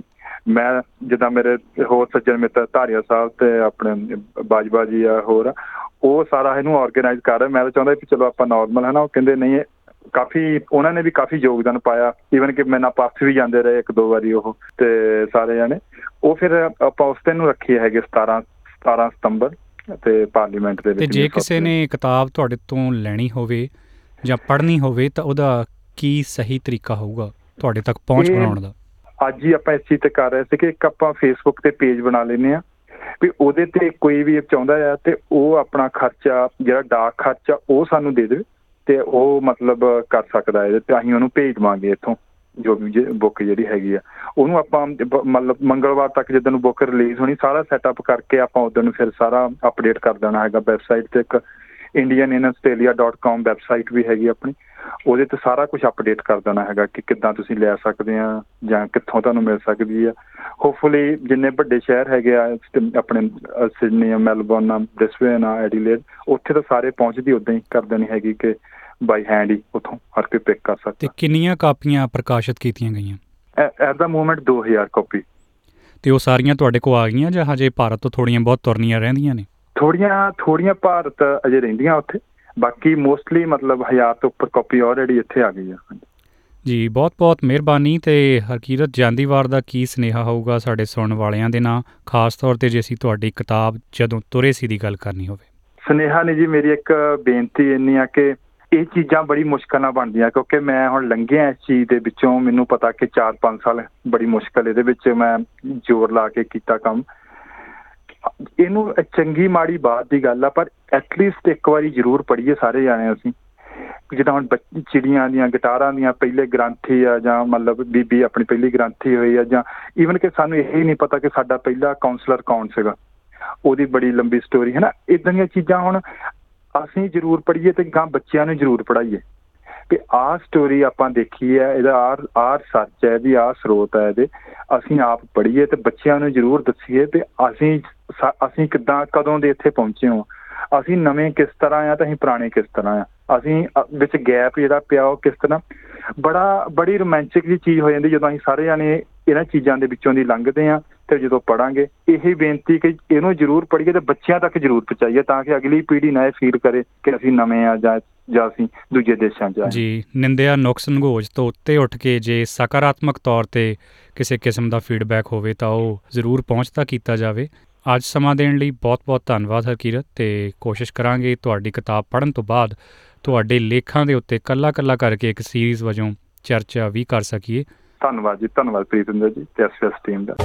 ਮੈਂ ਜਿੱਦਾਂ ਮੇਰੇ ਹੋਰ ਸੱਜਣ ਮਿੱਤਰ ਧਾਰੀਆ ਸਾਹਿਬ ਤੇ ਆਪਣੇ ਬਾਜਵਾ ਜੀ ਆ ਹੋਰ, ਉਹ ਸਾਰਾ ਇਹਨੂੰ ਔਰਗੇਨਾਈਜ਼ ਕਰ ਰਹੇ। ਮੈਂ ਤਾਂ ਚਾਹੁੰਦਾ ਵੀ ਚਲੋ ਆਪਾਂ ਨੋਰਮਲ ਹੈ ਨਾ, ਉਹ ਕਹਿੰਦੇ ਨਹੀਂ, ਕਾਫੀ ਉਹਨਾਂ ਨੇ ਵੀ ਕਾਫੀ ਯੋਗਦਾਨ ਪਾਇਆ। ਈਵਨ ਕਿ ਮੇਰੇ ਨਾਲ ਪਾਸ ਵੀ ਜਾਂਦੇ ਰਹੇ 1-2 ਵਾਰੀ ਉਹ, ਤੇ ਸਾਰੇ ਜਾਣੇ ਉਹ ਫਿਰ ਆਪਾਂ ਉਸ ਦਿਨ ਨੂੰ ਰੱਖੇ ਹੈਗੇ 17 ਸਤੰਬਰ ਤੇ ਪਾਰਲੀਮੈਂਟ ਦੇ ਵਿੱਚ। ਤੇ ਜੇ ਕਿਸੇ ਨੇ ਕਿਤਾਬ ਤੁਹਾਡੇ ਤੋਂ ਲੈਣੀ ਹੋਵੇ ਜਾਂ ਪੜ੍ਹਨੀ ਹੋਵੇ ਤਾਂ ਉਹਦਾ ਕੀ ਸਹੀ ਤਰੀਕਾ ਹੋਊਗਾ ਤੁਹਾਡੇ ਤੱਕ ਪਹੁੰਚ ਬਣਾਉਣ ਦਾ? ਅੱਜ ਹੀ ਆਪਾਂ ਇਸ ਚੀਜ਼ ਤੇ ਕਰ ਰਹੇ ਸੀ ਕਿ ਇੱਕ ਆਪਾਂ ਫੇਸਬੁੱਕ ਤੇ ਪੇਜ ਬਣਾ ਲੈਂਦੇ ਹਾਂ ਵੀ ਉਹਦੇ ਤੇ ਕੋਈ ਵੀ ਚਾਹੁੰਦਾ ਆ ਤੇ ਉਹ ਆਪਣਾ ਖਰਚਾ, ਜਿਹੜਾ ਡਾਕ ਖਰਚਾ, ਉਹ ਸਾਨੂੰ ਦੇ ਦੇਵੇ ਤੇ ਉਹ ਮਤਲਬ ਕਰ ਸਕਦਾ ਇਹਦੇ ਤੇ ਅਸੀਂ ਉਹਨੂੰ ਭੇਜ ਦੇਵਾਂਗੇ ਇੱਥੋਂ। ਜੋ ਵੀ ਬੁੱਕ ਜਿਹੜੀ ਹੈਗੀ ਆ ਉਹਨੂੰ ਆਪਾਂ ਮਤਲਬ ਮੰਗਲਵਾਰ ਤੱਕ ਜਿੱਦਣ ਨੂੰ ਬੁੱਕ ਰਿਲੀਜ਼ ਹੋਣੀ ਸਾਰਾ ਸੈਟਅਪ ਕਰਕੇ ਆਪਾਂ ਉੱਧਰ ਨੂੰ ਫਿਰ ਸਾਰਾ ਅਪਡੇਟ ਕਰ ਦੇਣਾ ਹੈਗਾ ਵੈਬਸਾਈਟ ਤੇ। ਇੱਕ indianinaustralia.com ਵੈਬਸਾਈਟ ਵੀ ਹੈਗੀ ਆਪਣੀ, ਉਹਦੇ ਤੇ ਸਾਰਾ ਕੁਛ ਅਪਡੇਟ ਕਰ ਦੇਣਾ ਹੈਗਾ ਕਿ ਕਿੱਦਾਂ ਤੁਸੀਂ ਲੈ ਸਕਦੇ ਆ ਜਾਂ ਕਿੱਥੋਂ ਤੁਹਾਨੂੰ ਮਿਲ ਸਕਦੀ ਆ। ਹੋਪਫੁਲੀ ਜਿੰਨੇ ਵੱਡੇ ਸ਼ਹਿਰ ਹੈਗੇ ਆ ਆਪਣੇ ਸਿਡਨੀ ਆ, ਮੈਲਬੌਰਨ ਆ, ਬ੍ਰਿਸਬੇਨ ਆ, ਐਡੀਲੇਡ, ਉੱਥੇ ਤਾਂ ਸਾਰੇ ਪਹੁੰਚਦੀ ਉੱਦਾਂ ਹੀ ਕਰ ਦੇਣੀ ਹੈਗੀ ਕਿ ਬਾਈ ਹੈਂਡ ਹੀ ਉੱਥੋਂ ਹਰ ਕੋਈ ਪਿਕ ਕਰ ਸਕਦਾ। ਤੇ ਕਿੰਨੀਆਂ ਕਾਪੀਆਂ ਪ੍ਰਕਾਸ਼ਿਤ ਕੀਤੀਆਂ ਗਈਆਂ? At the moment 2000 copy. ਤੇ ਉਹ ਸਾਰੀਆਂ ਤੁਹਾਡੇ ਕੋਲ ਆ ਗਈਆਂ ਜਾਂ ਹਜੇ ਭਾਰਤ ਤੋਂ ਥੋੜ੍ਹੀਆਂ ਬਹੁਤ ਤੁਰਨੀਆਂ ਰਹਿੰਦੀਆਂ ਨੇ? ਥੋੜੀਆਂ ਭਾਰਤ ਅਜੇ ਰਹਿੰਦੀਆਂ ਉੱਥੇ, ਬਾਕੀ ਮੋਸਟਲੀ ਮਤਲਬ 1000 ਤੋਂ ਉੱਪਰ ਕਾਪੀ ਆਲਰੇਡੀ ਇੱਥੇ ਆ ਗਈ ਆ ਜੀ। ਬਹੁਤ ਬਹੁਤ ਮਿਹਰਬਾਨੀ। ਤੇ ਹਰਕੀਰਤ ਜਾਂਦੀਵਾਰ ਦਾ ਕੀ ਸੁਨੇਹਾ ਹੋਊਗਾ ਸਾਡੇ ਸੁਣਨ ਵਾਲਿਆਂ ਦੇ ਨਾਲ, ਖਾਸ ਤੌਰ 'ਤੇ ਜੇ ਅਸੀਂ ਤੁਹਾਡੀ ਕਿਤਾਬ ਜਦੋਂ ਤੁਰੇ ਸੀ ਦੀ ਗੱਲ ਕਰਨੀ ਹੋਵੇ? ਸੁਨੇਹਾ ਨਹੀਂ ਜੀ, ਮੇਰੀ ਇੱਕ ਬੇਨਤੀ ਇੰਨੀ ਆ ਕਿ ਇਹ ਚੀਜ਼ਾਂ ਬੜੀ ਮੁਸ਼ਕਿਲ ਨਾਲ ਬਣਦੀਆਂ, ਕਿਉਂਕਿ ਮੈਂ ਹੁਣ ਲੰਘਿਆ ਇਸ ਚੀਜ਼ ਦੇ ਵਿੱਚੋਂ। ਮੈਨੂੰ ਪਤਾ ਕਿ 4-5 ਸਾਲ ਬੜੀ ਮੁਸ਼ਕਿਲ ਇਹਦੇ ਵਿੱਚ ਮੈਂ ਜ਼ੋਰ ਲਾ ਕੇ ਕੀਤਾ ਕੰਮ, ਇਹਨੂੰ ਚੰਗੀ ਮਾੜੀ ਬਾਤ ਦੀ ਗੱਲ ਆ, ਪਰ ਐਟਲੀਸਟ ਇੱਕ ਵਾਰੀ ਜ਼ਰੂਰ ਪੜ੍ਹੀਏ ਸਾਰੇ ਜਾਣੇ ਅਸੀਂ। ਜਿੱਦਾਂ ਹੁਣ ਚਿੜੀਆਂ ਦੀਆਂ, ਗਿਟਾਰਾਂ ਦੀਆਂ ਪਹਿਲੇ ਗ੍ਰੰਥੀ ਆ, ਜਾਂ ਮਤਲਬ ਬੀਬੀ ਆਪਣੀ ਪਹਿਲੀ ਗ੍ਰੰਥੀ ਹੋਈ ਆ, ਜਾਂ ਈਵਨ ਕਿ ਸਾਨੂੰ ਇਹ ਨਹੀਂ ਪਤਾ ਕਿ ਸਾਡਾ ਪਹਿਲਾ ਕਾਉਂਸਲਰ ਕੌਣ ਸੀਗਾ, ਉਹਦੀ ਬੜੀ ਲੰਬੀ ਸਟੋਰੀ ਹੈ ਨਾ। ਇੱਦਾਂ ਦੀਆਂ ਚੀਜ਼ਾਂ ਹੁਣ ਅਸੀਂ ਜ਼ਰੂਰ ਪੜ੍ਹੀਏ ਅਤੇ ਗਾਂ ਬੱਚਿਆਂ ਨੂੰ ਜ਼ਰੂਰ ਪੜ੍ਹਾਈਏ ਕਿ ਆਹ ਸਟੋਰੀ ਆਪਾਂ ਦੇਖੀ ਹੈ, ਇਹਦਾ ਆਹ ਸੱਚ ਹੈ, ਇਹਦੀ ਆਹ ਸਰੋਤ ਹੈ, ਇਹਦੇ ਅਸੀਂ ਆਪ ਪੜ੍ਹੀਏ ਅਤੇ ਬੱਚਿਆਂ ਨੂੰ ਜ਼ਰੂਰ ਦੱਸੀਏ ਅਤੇ ਅਸੀਂ ਕਿੱਦਾਂ ਕਦੋਂ ਦੇ ਇੱਥੇ ਪਹੁੰਚੇ ਹੋ, ਅਸੀਂ ਨਵੇਂ ਕਿਸ ਤਰ੍ਹਾਂ ਆ ਅਤੇ ਅਸੀਂ ਪੁਰਾਣੇ ਕਿਸ ਤਰ੍ਹਾਂ ਆ, ਅਸੀਂ ਵਿੱਚ ਗੈਪ ਜਿਹੜਾ ਪਿਆ ਉਹ ਕਿਸ ਤਰ੍ਹਾਂ। ਬੜੀ ਰੋਮਾਂਚਿਕ ਜਿਹੀ ਚੀਜ਼ ਹੋ ਜਾਂਦੀ ਜਦੋਂ ਅਸੀਂ ਸਾਰੇ ਜਾਣੇ ਇਹਨਾਂ ਚੀਜ਼ਾਂ ਦੇ ਵਿੱਚੋਂ ਦੀ ਲੰਘਦੇ ਹਾਂ। ਅਤੇ ਜਦੋਂ ਪੜ੍ਹਾਂਗੇ ਇਹੀ ਬੇਨਤੀ ਕਿ ਇਹਨੂੰ ਜ਼ਰੂਰ ਪੜ੍ਹੀਏ ਅਤੇ ਬੱਚਿਆਂ ਤੱਕ ਜ਼ਰੂਰ ਪਹੁੰਚਾਈਏ, ਤਾਂ ਕਿ ਅਗਲੀ ਪੀੜ੍ਹੀ ਨਾ ਇਹ ਫੀਲ ਕਰੇ ਕਿ ਅਸੀਂ ਨਵੇਂ ਆ ਜਾਂ ਅਸੀਂ ਦੂਜੇ ਦੇਸ਼ਾਂ 'ਚ ਆਏ। ਜੀ, ਨਿੰਦਿਆ ਨੁਕਸ ਨਗੋਜ ਤੋਂ ਉੱਤੇ ਉੱਠ ਕੇ ਜੇ ਸਕਾਰਾਤਮਕ ਤੌਰ 'ਤੇ ਕਿਸੇ ਕਿਸਮ ਦਾ ਫੀਡਬੈਕ ਹੋਵੇ ਤਾਂ ਉਹ ਜ਼ਰੂਰ ਪਹੁੰਚਦਾ ਕੀਤਾ ਜਾਵੇ। ਅੱਜ ਸਮਾਂ ਦੇਣ ਲਈ ਬਹੁਤ ਬਹੁਤ ਧੰਨਵਾਦ ਹਰਕੀਰਤ, ਅਤੇ ਕੋਸ਼ਿਸ਼ ਕਰਾਂਗੇ ਤੁਹਾਡੀ ਕਿਤਾਬ ਪੜ੍ਹਨ ਤੋਂ ਬਾਅਦ ਤੁਹਾਡੇ ਲੇਖਾਂ ਦੇ ਉੱਤੇ ਕੱਲਾ ਕਰਕੇ ਇੱਕ ਸੀਰੀਜ਼ ਵਜੋਂ ਚਰਚਾ ਵੀ ਕਰ ਸਕੀਏ। ਧੰਨਵਾਦ ਜੀ, ਧੰਨਵਾਦ ਪ੍ਰੀਤਿੰਦਰ ਜੀ ਤੇ SBS ਟੀਮ ਦਾ।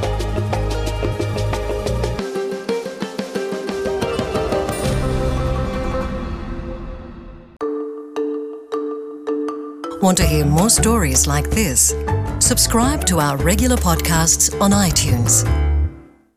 Want to hear more stories like this? Subscribe to our regular podcasts on iTunes.